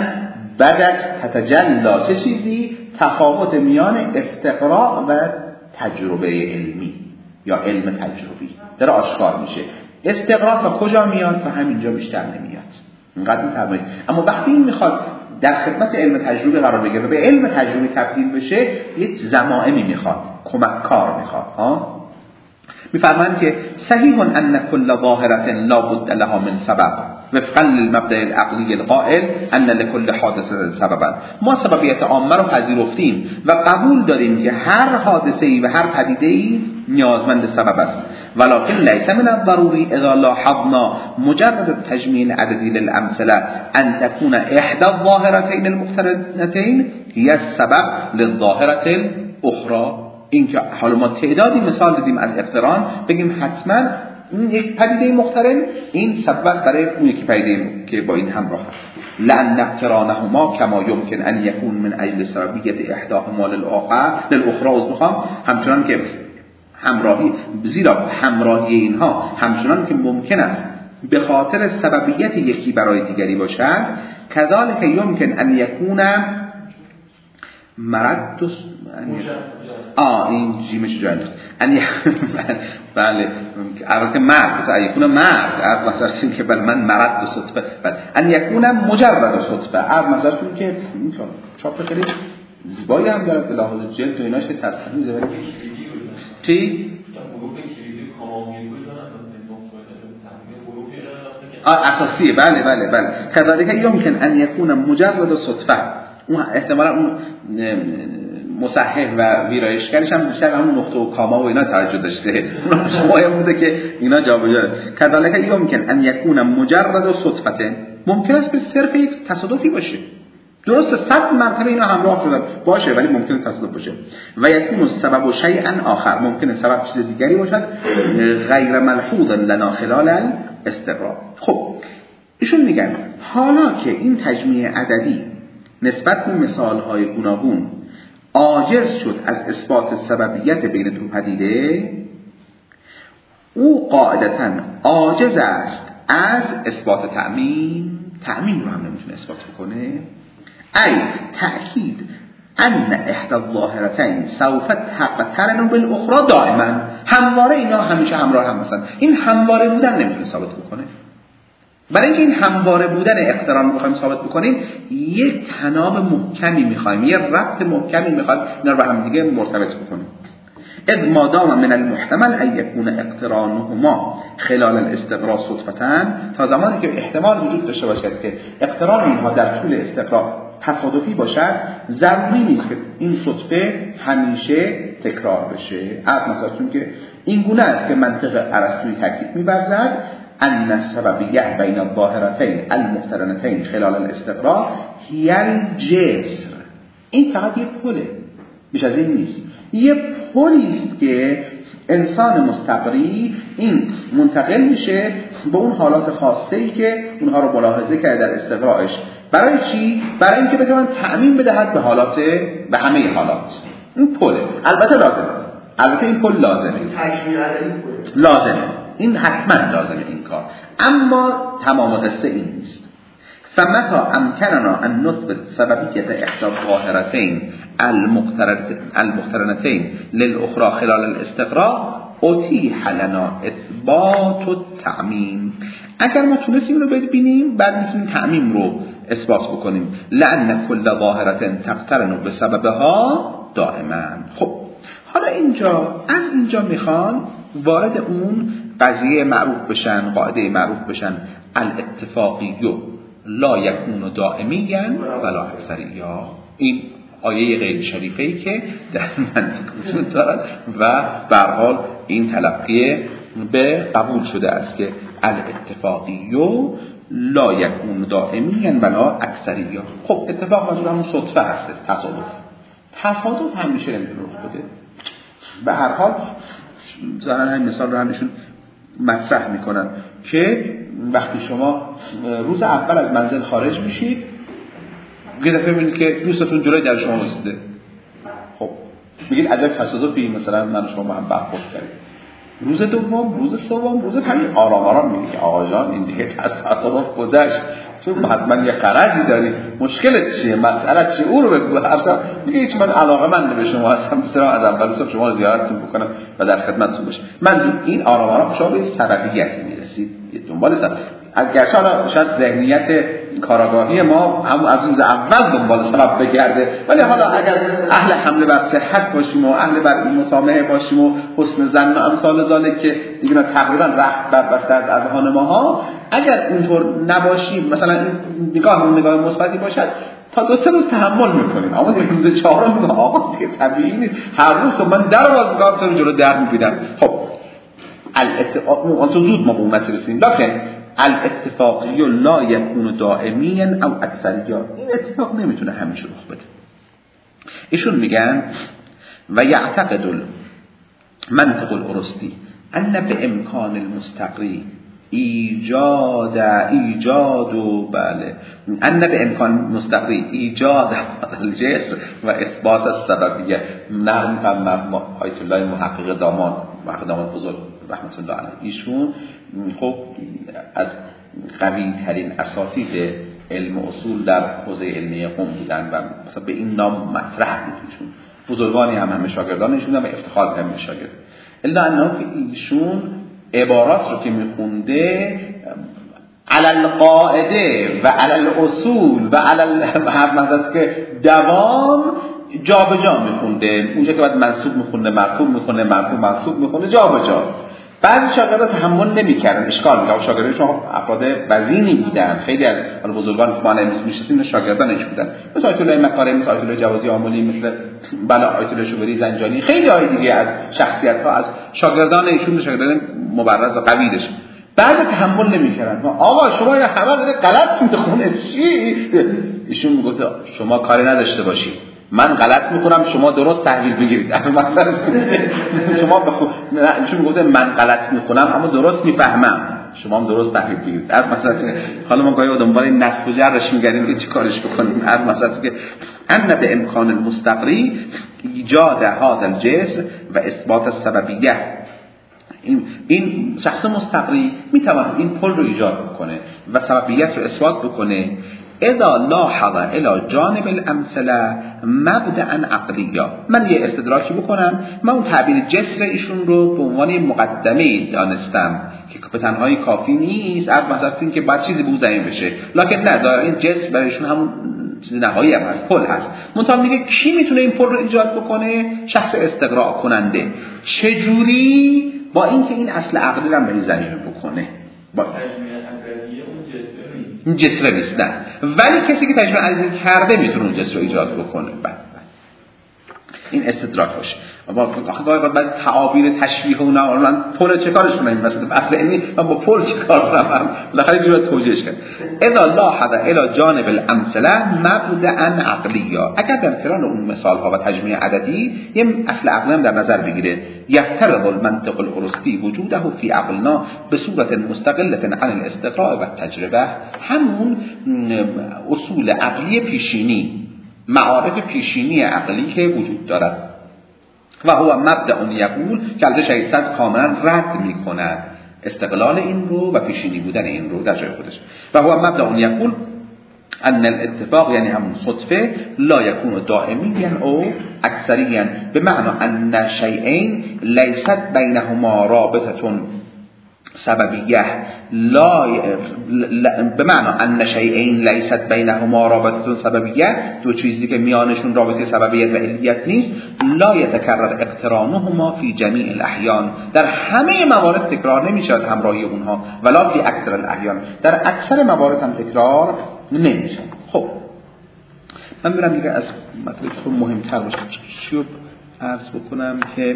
بدت تتجلا، چه چیزی؟ تفاوت میان استقراء و تجربه علمی یا علم تجربی داره آشکار میشه. استقرا تا کجا میاد؟ تا همینجا بیشتر نمیاد. اینقدر میفرمایید. اما وقتی این میخواد در خدمت علم تجربه قرار بگیره و به علم تجربه تبدیل بشه، یک ضمائمی میخواد، کمک کار میخواد. ها میفرمایند که صحیح ان كل ظاهره لا بد لها من سبب وفقا للمبدأ العقلی القائل ان لكل حادثه سببا. ما سببیت عامه رو پذیرفتیم و قبول داریم که هر حادثه‌ای و هر پدیده‌ای نیازمند سبب است، ولكن ليس من الضروري اذا لاحظنا مجرد التجميع العددي للامثله ان تكون احدى الظاهرتين المقترنتين هي السبب للظاهره الاخرى. این که حالا ما تعدادی مثال دیدیم از اقتران، بگیم حتما این یک پدیده مقترن این سبب است برای اون یکی پدیده که با این همراه است. لأن اقترانهما كما يمكن ان يكون من اجل سببیت احداهما للآخر للأخرى وزخام، همچنان که همراهی زیرا همراهی اینها همچنان که ممکن است به خاطر سببیت یکی برای دیگری باشد، كذلك يمكن ان يكون مرد آه این جیمش جای نیست ان بله البته مرد مثلا یکونه مرد از مثلا که بل من مرد صدفه بله ان یکونه مجرد صدفه از مثلا چون که چاپ خیلی زیبایی هم داره به لحاظ جلد و ایناش که تفصیلی زبر چی آه اساسیه بله بله بله كذلك يمكن ان يكون مجرد صدفه. اون احتمالا اون مصحح و ویرایشگرش هم بیشتر همون نقطه و کاما و اینا توجه داشته، اون مهم بوده که اینا جا بجا. كذلك يمكن ان يكون مجرد صدفه، ممکن است که صرف یک تصادفی باشه، درسته صد مرتبه اینا همراه شدن باشه ولی ممکنه تصادف باشه. و یکون السبب شیئا آخر، ممکنه سبب چیز دیگری باشد غیر ملحوظ لنا خلال الاستقرار. خب ایشون میگن حالا که این تجمیع عددی نسبت به مثال‌های گوناگون عاجز شد از اثبات سببیت بین دو پدیده، او قاعدتاً عاجز است از اثبات تعمیم. تعمیم رو هم نمیتونه اثبات بکنه. ای تأکید ان احدى الظاهرتين سوف تقترن بالاخرى دائما، همواره اینا همیشه همراه هم هستن. این همواره بودن نمیتونه ثابت بکنه. برای اینکه این همواره بودن اقتران رو بخوایم ثابت بکنیم، یک تناب محکمی میخوایم، یک ربط محکمی میخوایم اینا رو به هم دیگه مرتبط بکنیم. اذ ما دام من المحتمل ان يكون اقترانهما خلال الاستقراء صدفتاً، تا زمانی که احتمال وجود داشته باشد که اقتران اینها در طول استقراء تصادفی باشد، ضروری نیست که این صدفه همیشه تکرار بشه. از مثلا چون که این گونه است که منطق ارسطویی تاکید می‌ورزد ان السببیه بین الظاهرتین المقترنتین خلال الاستقراء هی الجسر. این فقط یک پله، بیش از این نیست. یه پلی است که انسان مستقری این منتقل میشه به اون حالات خاصه‌ای که اونها رو ملاحظه کرده در استقراءش. برای چی؟ برای اینکه بتوان تعمیم بدهد به حالات، به همه حالات. این پله البته لازمه، البته این پل لازمه،
تکمیل عددی پله
لازمه، این حتما لازمه این کار، اما تمام قصه این نیست. فمتا امکننا ان نثبت سببیت احدى الظاهرتين المقترنتين للاخرى خلال الاستقراء اتیح لنا اثبات التعمیم. اگر ما تونستیم رو ببینیم بعد میتونیم تعمیم رو اثبات بکنیم. لان كل ظاهره تقترن بسببها دائما. خب حالا اینجا از اینجا میخوان وارد اون قضیه معروف بشن، قاعده معروف بشن الاتفاقیو لا یکون دائمیا ولا اکثریا. این آیه غیر شریفه‌ای که در منطق وجود دارد و به هر حال این تلقی به قبول شده است که الاتفاقیو لا یکون دائمیا ولا اکثریا. خب اتفاق منظور همون صدفه هست، تصادف. تصادف همیشه نمیتونه رخ بده. به هر حال زنان همین مثال رو همشون مطرح میکنن که وقتی شما روز اول از منزل خارج میشید یه دفعه میبینید که دوستتون جلوی در شما وایساده، خب میگید عجب تصادفی مثلا من شما با هم برخورد کردیم. روز دوم، روز سوم، روز پنجم آرام آرام میگه آقا جان این دیگه تصادف گذشت، تو حتما یه قرضی داری، مشکلت چیه، مسئله چیه، او رو بگو. اصلا میگه هیچ من علاقه‌مند به شما هستم، مثلا از اول صبح شما رو زیارتتون بکنم و در خدمتتون باشم. من این آرام آرام شما به سببیت میرسید. رسید دنبال سبب. اگر شاید ذهنیت کاراگاهی ما هم از روز اول دنبال سبب بگرده، ولی حالا اگر اهل حمله بر صحت باشیم و اهل بر مسامحه باشیم و حسن ظن و امثال ذالک که دیگه تقریبا رخت بربسته از اذهان ماها، اگر اونطور نباشیم، مثلا این نگاه اون نگاه مثبتی باشد، تا دو سه روز تحمل میکنیم. اما دیگه روز چهارم میگه آقا دیگه طبیعی نیست، هر روز من در باز میگم تا جلو در میبینم. خب الاتفاق زود ما به اون مسئله رسیدیم، لکن الاتفاقی لا یکون دائمیا او اکثریا، این اتفاق نمیتونه همیشه رخ بده. ایشون میگن و یعتقد منطق الارسطی ان به امکان المستقری ایجاد ایجاد و بله ان به امکان مستقری ایجاد الجسر و اثبات السببیه. نقل می‌کنم آیت الله محقق دامان محقق دامان بزرگ رحمت الله علیه، ایشون خب از قوی ترین اساتید علم اصول در حوزه علمی قم بودن و مثلا به این نام مطرح بود. ایشون بزرگانی هم همه شاگردانشون و افتخار می‌کنن به شاگرد. الا انه ایشون عبارات رو که میخونده علل قاعده و علل اصول و علل هر مدت که دوام جا به جا میخونده. اونجا که باید منصوب میخونده مرفوع میخونده، مرفوع منصوب میخونده، جا به جا. بعضی شاگردان تحمل نمیکردن، اشکال میکردن. شاگردانشون افراد وزینی بودن، خیلی از بزرگان که ما الان میشناسیم شاگردانش بودن، مثل آیت الله مکارم، مثل آیت الله جوازی آملی، مثل بلا آیت الله شوبری زنجانی، خیلی های دیگه از شخصیت ها از شاگردان ایشون، شاگردان مبرز و قویش. بعد تحمل نمیکردن. آقا شما این همه غلط میخونید چی؟ ایشون میگفت شما کاری نداشته باشید، من غلط میخونم شما درست تحویل بگیرید. مثلا شما بخو نه چون میگه من غلط میخونم اما درست میفهمم، شما هم درست تحویل بگیرید. از مثلا حالا ما گاهی دنبال نصب و جرش میگردیم که چی کارش بکنیم. از مثلا که ان به امکان المستقری ایجاد هذا الجسر و اثبات السببیه، این این شخص مستقری میتونه این پل رو ایجاد بکنه و سببیت رو اثبات بکنه. اذا لاحظ الى جانب الامثله مبدأ عقلیا. من یه استدراکی بکنم، من اون تعبیر جسر ایشون رو به عنوان مقدمه دانستم که به تنهایی کافی نیست، از مثلا این که بعد چیزی به زمین بشه، لکن نه داره این جسر برایشون همون چیز نهایی هم هست، پل هست. منتها میگه کی میتونه این پل رو ایجاد بکنه؟ شخص استقراء کننده. چجوری؟ با اینکه این اصل عقلی هم به زمین بکنه. با این جسر نیست، نه، ولی کسی که تجربه عزیز کرده میتونه اون جسر رو ایجاد بکنه. بله این استدراک باشه. با آخه بعضی تعابیر تشبیه و نه من پول چه کارش کنم مثلا اصل اینی من با پول چه کار کنم، بالاخره جوری توجیهش کنم. اذا لاحظ الى جانب الامثله مبدأ عقلیا، اگر در کنار اون مثال ها و تجمیع عددی یه اصل عقلی هم در نظر بگیره، یحترم المنطق الارسطی وجوده فی عقلنا به صورت مستقله عن الاستقراء و التجربه. همون اصول عقلی پیشینی، معارف پیشینی عقلی که وجود دارد و هو مبدأ یقول که البته شهید صدر کاملا رد می کند استقلال این رو و پیشینی بودن این رو در جای خودش. و هو مبدأ یقول ان الاتفاق یعنی همون صدفه لا یکون دائمیا او اکثریا، به معنی ان شیئین لیست بینهما رابطه سببیه لا به معنی ان شیئین لیست بینهما رابطه سببیه، دو چیزی که میانشون رابطه سببیت و علیت نیست، لا یتکرر اقترانهما فی جمیع الاحیان، در همه موارد تکرار نمیشد همراهی اونها، ولا فی اکثر الاحیان، در اکثر موارد هم تکرار نمیشد. خب من میرم دیگه از مطلبی که مهمتر باشه چی رو عرض بکنم که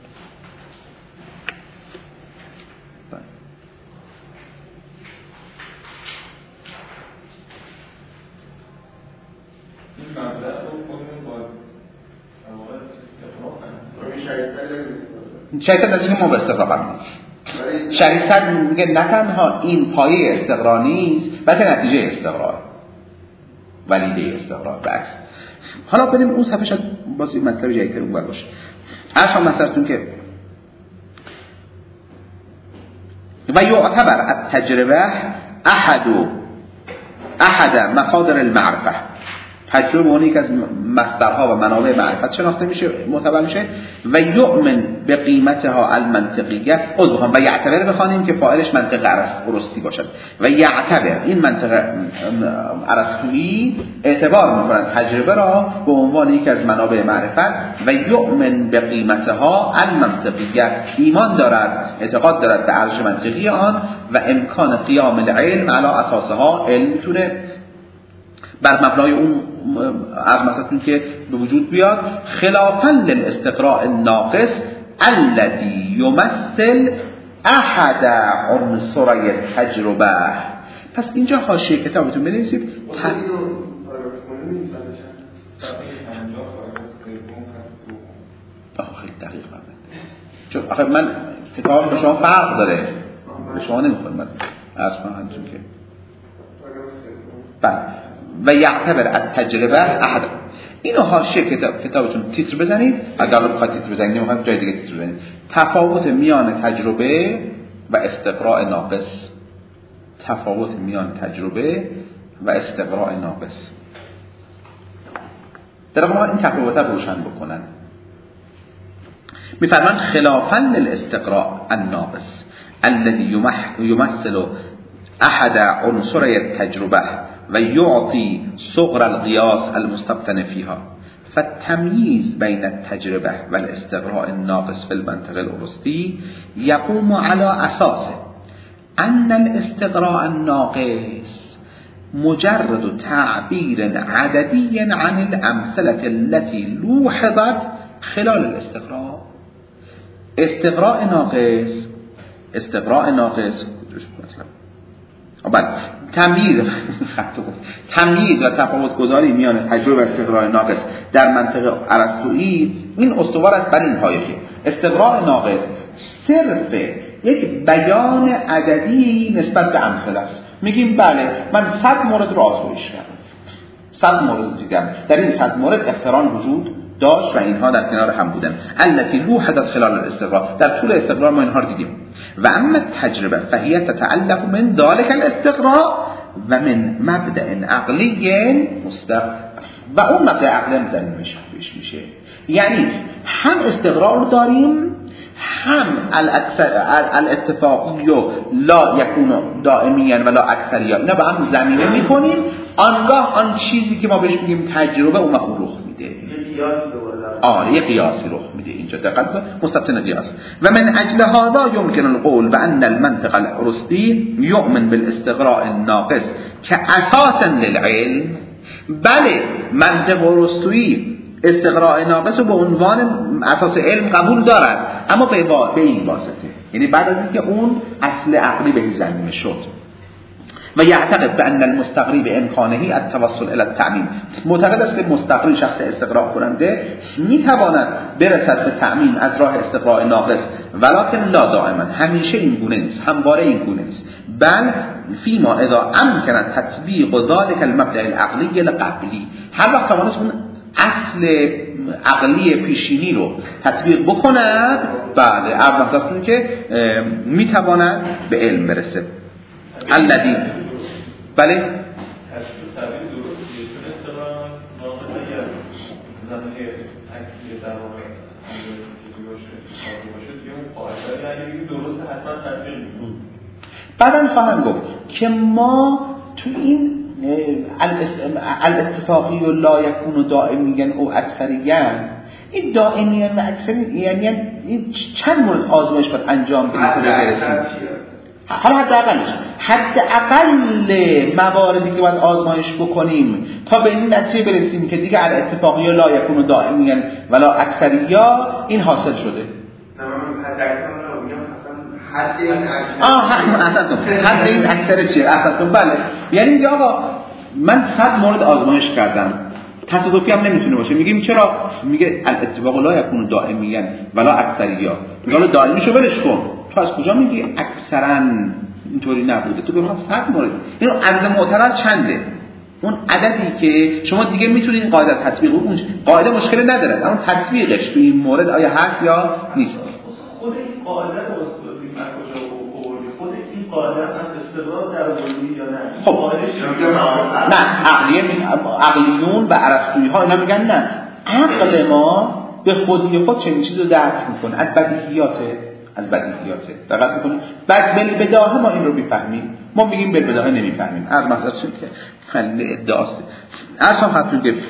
شریعت از این ما به استقرار هم نیست. شریعت میگه نه تنها این پایه استقرار نیست بلکه نتیجه استقرار، ولیده استقرار بعکس. حالا بریم اون صفحه شد باز این مطلب جدیدتر اون بر باشه. اصلا مثلتون که و یعتبر التجربه احد احد مصادر المعرفه، تجربه اون یک از مصدرها و منابع معرفت شناخته میشه معتبر میشه. و یؤمن به قیمتها المنطقیه عذرا و یعتبر بخوانیم که فاعلش منطق ارسطویی باشد. و یعتبر این منطق ارسطویی اعتبار میکنند تجربه را به عنوان یک از منابع معرفت. و یؤمن به قیمتها المنطقیه ایمان دارد اعتقاد دارد به ارزش منطقی آن و امکان قیام العلم علی اساسها علم میتونه بر مبنای اون عظمتتون که به وجود بیاد. خلافا للاستقراء الناقص الذي يمثل احد عنصري التجربه. پس اینجا حاشیه کتابتون بنویسید خیلی دقیق ببینید، چون آخه من کتاب به شما فرق داره، به شما نمیخوام من از فهمتون که بله. و یعتبر از تجربه احد. اینو حاشیه کتاب کتابتون تیتر بزنید، اگر بخواید تیتر بزنید نمیخواید جای دیگه تیتر بزنید. تفاوت میان تجربه و استقراء ناقص، تفاوت میان تجربه و استقراء ناقص. در واقع این تفاوت رو روشن بکنن. میفرمان خلافا للاستقراء الناقص الذي يمثل احد عنصري التجربه و يعطي صغر القياس المستبطن فيها. فالتمييز بين التجربة والاستقراء الناقص في المنطق الأرسطي يقوم على أساس أن الاستقراء الناقص مجرد تعبير عددي عن الأمثلة التي لوحظت خلال الاستقراء. استقراء ناقص استقراء ناقص بعد تمییز تمییز و تفاوت گذاری میان تجربه و استقراء ناقص در منطق ارسطویی این استوار است بر این پایه که استقراء ناقص صرف یک بیان عددی نسبت به امثله است. میگیم بله من صد مورد رو آزمایش کردم، صد مورد دیدم، در این صد مورد اقتران وجود داشت و اینها در کنار هم بودن. التي لوحظت خلال الاستقراء، در طول استقراء ما اینها رو دیدیم. و اما تجربه فهي تتعلق من ذلك الاستقراء و من مبدأ عقلی مستقل. و اون مبدأ عقلی زمین میشه میشه یعنی هم استقراء رو داریم، هم الاتفاقی و لا یکون دائمیا ولا اکثریا، اینا با هم زمینه میکنیم. آنگاه آن چیزی که ما بهش میگیم تجربه اون وقت رخ میده، آره یه قیاسی رخ میده. اینجا دقت مستبطن قیاس. و من اجل هذا يمكن القول بان المنطق الارسطي يؤمن بالاستقراء الناقص كاساس للعلم. بله منطق ارسطویی استقراء ناقص رو به عنوان اساس علم قبول دارد، اما به به این واسطه، یعنی بعد از اینکه اون اصل عقلی به زمینه شد. و یعتقد بان المستقری بامکانه التوصل الى التعمیم. معتقد است که مستقری شخص استقراء کننده میتواند برسد به تعمیم از راه استقراء ناقص، ولکن لا دائما، همیشه این گونه نیست، همواره این گونه نیست. بل فيما اذا امکن تطبیق ذلك المبدأ العقلی القبلی، هر وقت توانست اون اصل عقلی پیشینی رو تطبیق بکند، بعد عرض نظرتون که میتواند به علم برسه. الذي بله
تعبیر درستی چون اصطلاح ناقصه زمینه اکلی در واقع چیزی باشه باشه دیگه اون قاعده یعنی درست حتما تطبیق می‌کنه.
بعداً خواهم گفت که ما تو این الاتفاقی و لا یکون دائمیاً او اکثریاً، این دائمیاً و اکثریاً یعنی چند مورد آزمایش باید انجام بدیم تا برسیم. حالا حد اقلش حد اقل مواردی که باید آزمایش بکنیم تا به این نتیجه برسیم که دیگه الاتفاقی و لا یکون دائمیاً ولا اکثریا این حاصل شده.
حد این اکثر
آه حد این اکثر چیه؟ اصلا بله، یعنی میگه آقا من صد مورد آزمایش کردم، تصادفی هم نمیتونه باشه. میگیم چرا؟ میگه الاتفاق لا یکون دائمیاً ولا اکثریا. میگه حالا دائمیشو ولش کن، تو از کجا میگی اکثرا اینطوری نبوده؟ تو بگم صد مورد. اینو عدد معتبر چنده؟ اون عددی که شما دیگه میتونید قاعده تطبیق اون قاعده مشکل نداره، اما تطبیقش تو این مورد آیا هست یا نیست؟
خود این قاعده رو از کجا آوردی؟ خود این قاعده از استقرار در آوردی یا نه؟
خب نه عقلیه عقلیون و ارسطویی ها اینا میگن نه، عقل ما به خودی خود چنین چیزی رو درک میکنه، از بدیهیاته از بدیهیاته دقت میکنیم. بعد بالبداهه ما این رو میفهمیم، ما میگیم بالبداهه نمیفهمیم. از مثلا چون که خلیل ادعاست اصلا خاطر گفت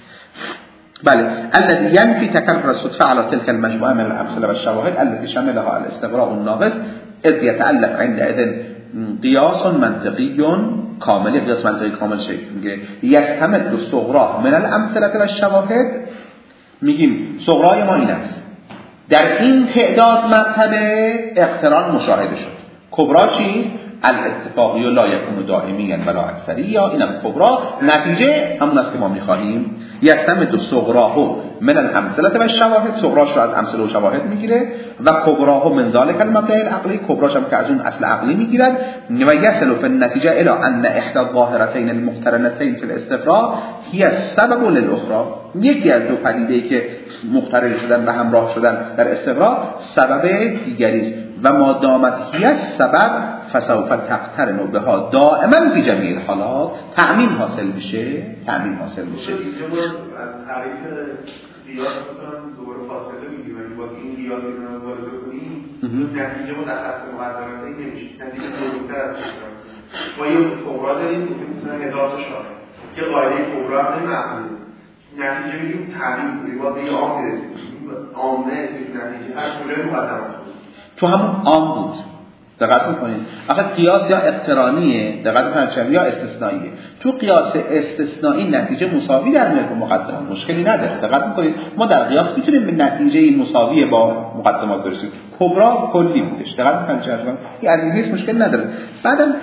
بله الذي ينفي تكرر الصدفه على تلك المجموعه من الامثله والشواهد التي شملها الاستقراء الناقص اذ يتعلق عندئذ قياس منطقي كامل. قياس منطقي كامل شيء میگه يستمد الصغرى من الامثله والشواهد. میگیم صغرای ما این است، در این تعداد مرتبه اقتران مشاهده شد. کبرا چیست؟ الاتفاقی و لا یکون دائمی ولا اکثری، یا اینم کبرا نتیجه همون است که ما می‌خواهیم. یستمد صغراه من الامثله و الشواهد، صغراش رو از امثله و شواهد میگیره و کبراه من ذلك المبدا العقلی، کبراش هم که از اون اصل عقلی میگیرد و یصل فی النتیجه الى ان احدى الظاهرتين المقترنتين في الاستقراء هي السبب للاخرى. یکی از دو پدیده‌ای که مقترن شدن و همراه شدن در استقراء سبب دیگری است و ما دامت هي السبب فسوف تقترن بها دائما فی جمیع الحالات. تعمیم حاصل میشه تعمیم حاصل میشه
اینجا باز از تعریف قیاس مثلا دوباره فاصله میگیم، ولی با این قیاس رو وارد کنیم نتیجه متخصص مقدراتی نمیشه، نتیجه بزرگتر از ما یه کبرا داریم که مثلا هزار تا شاهد، یه قاعده کبرا داریم عقلی، نتیجه میگیم تعمیم کنیم با یه عام رسیم عامه رسیم نتیجه هر کله مقدمات
تو همون عام بود. دقت میکنید آخه قیاس یا اقترانیه، دقت میکنید، یا استثنائیه. تو قیاس استثنایی نتیجه مساوی در میاد با مقدمات، مشکلی نداره. دقت میکنید ما در قیاس میتونیم به نتیجه مساوی با مقدمات برسیم. کبرا کلی بودش. دقت میکنید چه حرفم این از این مشکل نداره. بعدم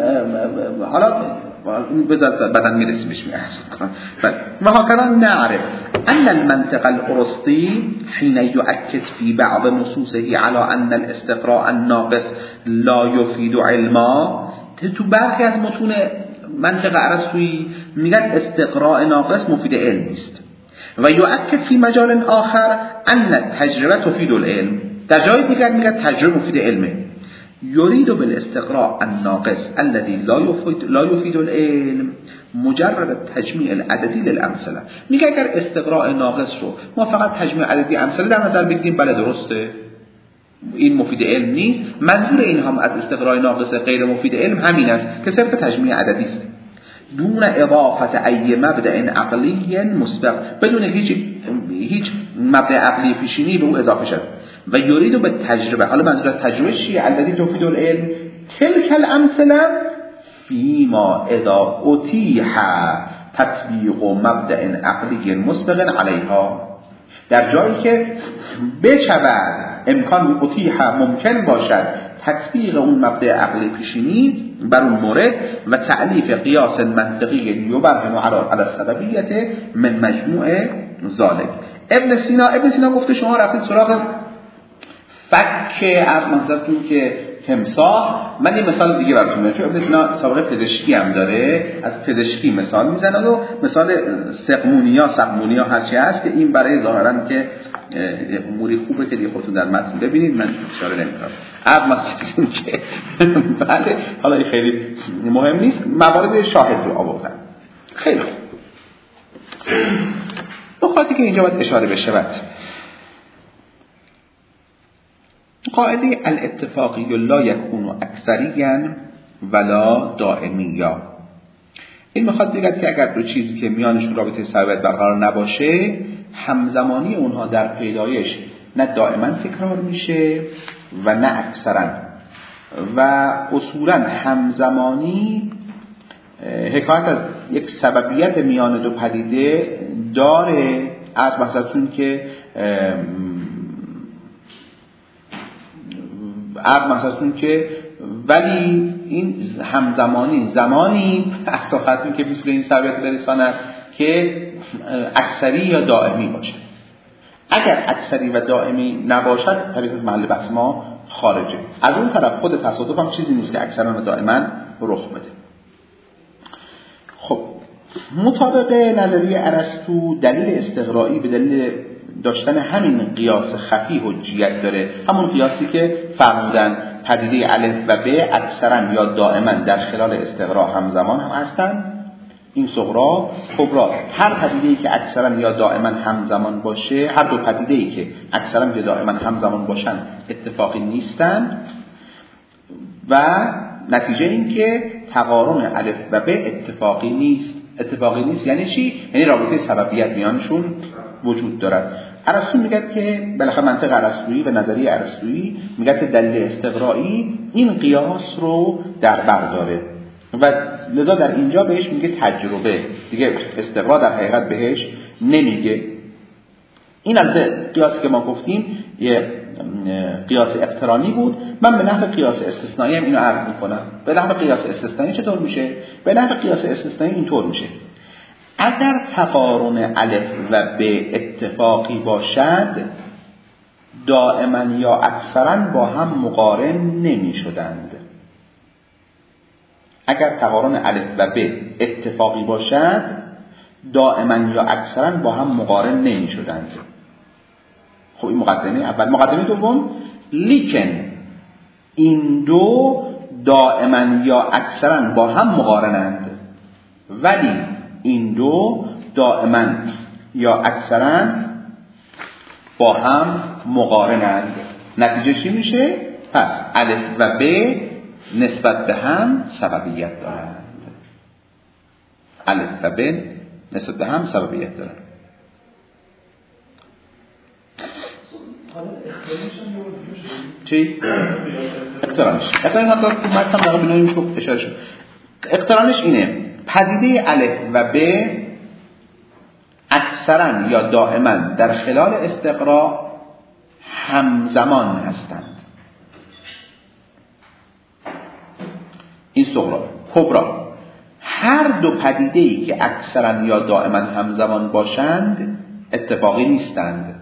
حالا بذار بعداً میرسیم بهش میارم. و هكذا نعرف ان المنطق الارسطي حين يؤكد في بعض نصوصه على ان الاستقراء الناقص لا يفيد علما. تو برخی از متون منطق ارسطویی میگن استقراء ناقص مفید علم نیست. و یؤکد في مجال آخر ان التجربه تفيد العلم. در جای دیگر میگن تجربه مفید علمه. يريد بالاستقراء الناقص الذي لا يفيد لا يفيد العلم مجرد التجميع العددي للامثله. میگه اگر استقراء ناقص رو ما فقط تجمیع عددی امثله در نظر بگیریم بله درسته این مفید علم نیست. منظور این هم از استقراء ناقص غیر مفید علم همین است که صرف تجمیع عددی است دون اضافه ای مبدا عقلی مسبق، بدون هیچ هیچ مبدا عقلی پیشینی به او اضافه شد. و یرید به تجربه، حالا منظور از تجربه چیه؟ الذی تفید العلم تلك الامثله فيما اذا اتیح تطبیق مبدا عقلی مسبق علیها، در جایی که بشود امکان اتیح ممکن باشد تطبیق اون مبدا عقلی پیشینی بر اون مورد و تعلیف قیاس منطقی یبرهن علی السببیت من مجموع ذالک. ابن سینا ابن سینا گفته شما رفتید سراغ فک از منظرتون که تمساح. من یه مثال دیگه براتون میگم چون ابن سینا سابقه پزشکی هم داره، از پزشکی مثال میزنه و مثال سقمونیا سقمونیا هرچی هست که این برای ظاهرا که اموری خوبه که دیگه خودتون در متن ببینید، من اشاره نمی‌کنم. اب مثلا که بله حالا این خیلی مهم نیست، موارد شاهد رو آوردن. خیلی نکاتی که اینجا باید اشاره بشه بعد قاعده الاتفاقی لا یکون اکثریا ولا دائمیا. این میخواد بگه که اگر دو چیزی که میانشون رابطه سببیت برقرار نباشه همزمانی اونها در پیدایش نه دائما تکرار میشه و نه اکثرا، و اصولا همزمانی حکایت از یک سببیت میان دو پدیده داره. از بحثتون که عقل مثلا که ولی این همزمانی زمانی احساختون که مثل این سببیت برساند که اکثری یا دائمی باشه. اگر اکثری و دائمی نباشد طریق از محل بحث ما خارجه. از اون طرف خود تصادف هم چیزی نیست که اکثرا و دائما رخ بده. خب مطابق نظریه ارسطو دلیل استقرایی به دلیل داشتن همین قیاس خفی حجیت داره، همون قیاسی که فرمودن پدیده الف و ب اکثرا یا دائما در خلال استقرا همزمان هم هستن، این صغرا کبرا. هر پدیده‌ای که اکثرا یا دائما همزمان باشه، هر دو پدیده‌ای که اکثرا یا دائما همزمان باشن اتفاقی نیستن و نتیجه این که تقارن الف و ب اتفاقی نیست. اتفاقی نیست یعنی چی؟ یعنی رابطه سببیت میانشون وجود دارد. ارسطو میگه که بالاخره منطق ارسطویی و نظریه ارسطویی میگه که دلیل استقرایی این قیاس رو در بر داره و لذا در اینجا بهش میگه تجربه، دیگه استقرا در حقیقت بهش نمیگه. این البته قیاسی که ما گفتیم یه قیاس اقترانی بود. من به نحو قیاس استثنایی هم اینو عرض میکنم. به نحو قیاس استثنایی چطور میشه؟ به نحو قیاس استثنایی اینطور میشه: اگر تقارن الف و ب اتفاقی باشد دائما یا اکثرا با هم مقارن نمی شدند. اگر تقارن الف و ب اتفاقی باشد دائما یا اکثرا با هم مقارن نمی شدند. خب این مقدمه اول. مقدمه دوم: لیکن این دو دائما یا اکثرا با هم مقارنند، ولی این دو دائما یا اکثرا با هم مقارنند. نتیجه چی میشه؟ پس الف و ب نسبت به هم سببیت دارند. الف و ب نسبت به هم سببیت دارند. چی؟ اقترانش اقترانش هم دارد که مطمئن دارم به نوعی میشه اشاره شد. اقترانش اینه: پدیده الف و ب اکثرا یا دائما در خلال استقرا همزمان هستند. این صغرا. کبرا: هر دو پدیده‌ای که اکثرا یا دائما همزمان باشند اتفاقی نیستند.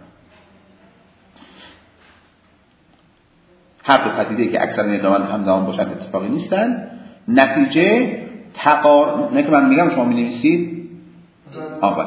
هر دو پدیده‌ای که اکثرا یا دائما همزمان باشند اتفاقی نیستند. نتیجه تقارن، نه که من میگم شما می‌نویسید آقا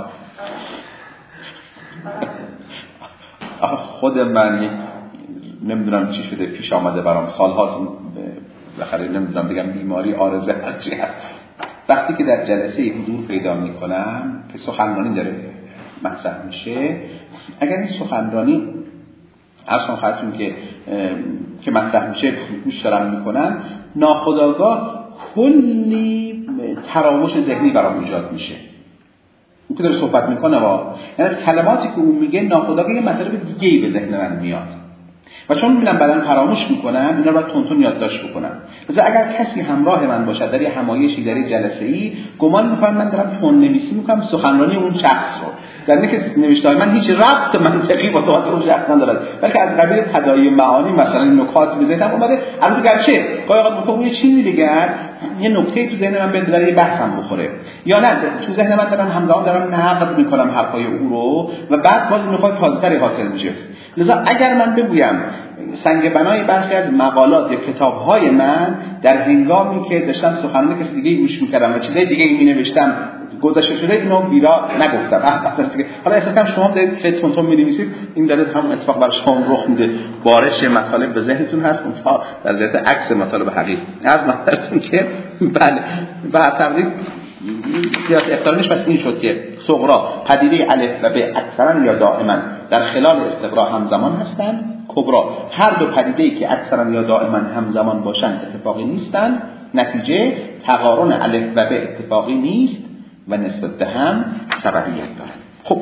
آخه خود من نمیدونم چی شده پیش آمده برام سال‌هاست، بالاخره نمیدونم بگم بیماری عارضه هرچی هست. وقتی که در جلسه حضور پیدا میکنم که سخنرانی داره مطرح میشه، اگر این سخنرانی اصلا خاطرون که که مطرح میشه گوش دارم میکنم، ناخودآگاه کلی تراوش ذهنی برام ایجاد میشه. اون که داره صحبت میکنه وا، یعنی از کلماتی که اون میگه ناخودآگاه یه مطلب دیگه‌ای به ذهن من میاد و چون میبینم بعداً فراموش میکنم، اینا رو باید تون تون یادداشت بکنم. مثلا اگر کسی همراه من باشد در یه همایشی، در یه جلسه‌ای، گمان میکنم من دارم تون نویسی میکنم سخنرانی اون شخص رو، در اینه که نوشته‌های من هیچ ربط منطقی با صحبت اون شخص ندارد، بلکه از قبیل تداعی معانی، مثلا نکات به ذهنم اومده. البته گرچه گاهی اوقات میگم یه چیزی بگن، یه نکته تو ذهن من بندازه، یه بحثم بخوره، یا نه تو ذهن من دارم همزمان دارم نقد میکنم حرفای او رو و بعد باز نکات تازه‌تری حاصل میشه. لذا اگر من بگویم سنگ بنای برخی از مقالات یا کتاب‌های من در هنگامی که داشتم سخنرانی کسی دیگه گوش می‌کردم و چیزای دیگه می‌نوشتم گذشته شده، اینو بیرا نگفتم. حالا احساس کنم شما دارید خیلی تون تون می‌نویسید، این داره همون اتفاق برای شما رخ میده. بارش مطالب به ذهنتون هست، اونها در ذات عکس مطالب حقیقی. از مطلبتون که بله و تقریبا قیاس اقترانش پس این شد که صغرا پدیده الف و ب اکثرا یا دائما در خلال استقرا همزمان هستند. کبرا هر دو پدیده‌ای که اکثرا یا دائما همزمان باشند اتفاقی نیستند. نتیجه تقارن الف و ب اتفاقی نیست و نسبت به هم سببیت دارند. خب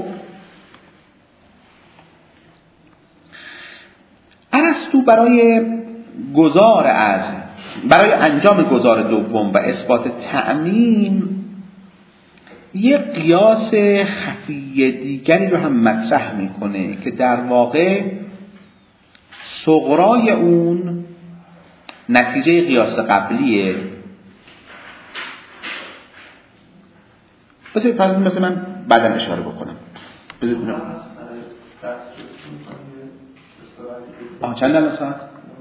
ارسطو برای گذار از برای انجام گذار دوم و اثبات تعمیم یک قیاس خفی دیگری رو هم مطرح میکنه که در واقع صغرای اون نتیجه قیاس قبلیه. بذارید فرض مثلا من بعداً اشاره بکنم. بذارید نه آه چند دقیقه ساعت؟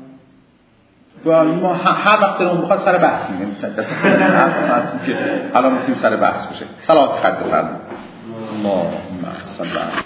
ما هر وقت اون بخواد سر بحث میگیم که الان میسیم سر بحث بشه. صلوات خد بفرمایید. اللهم صل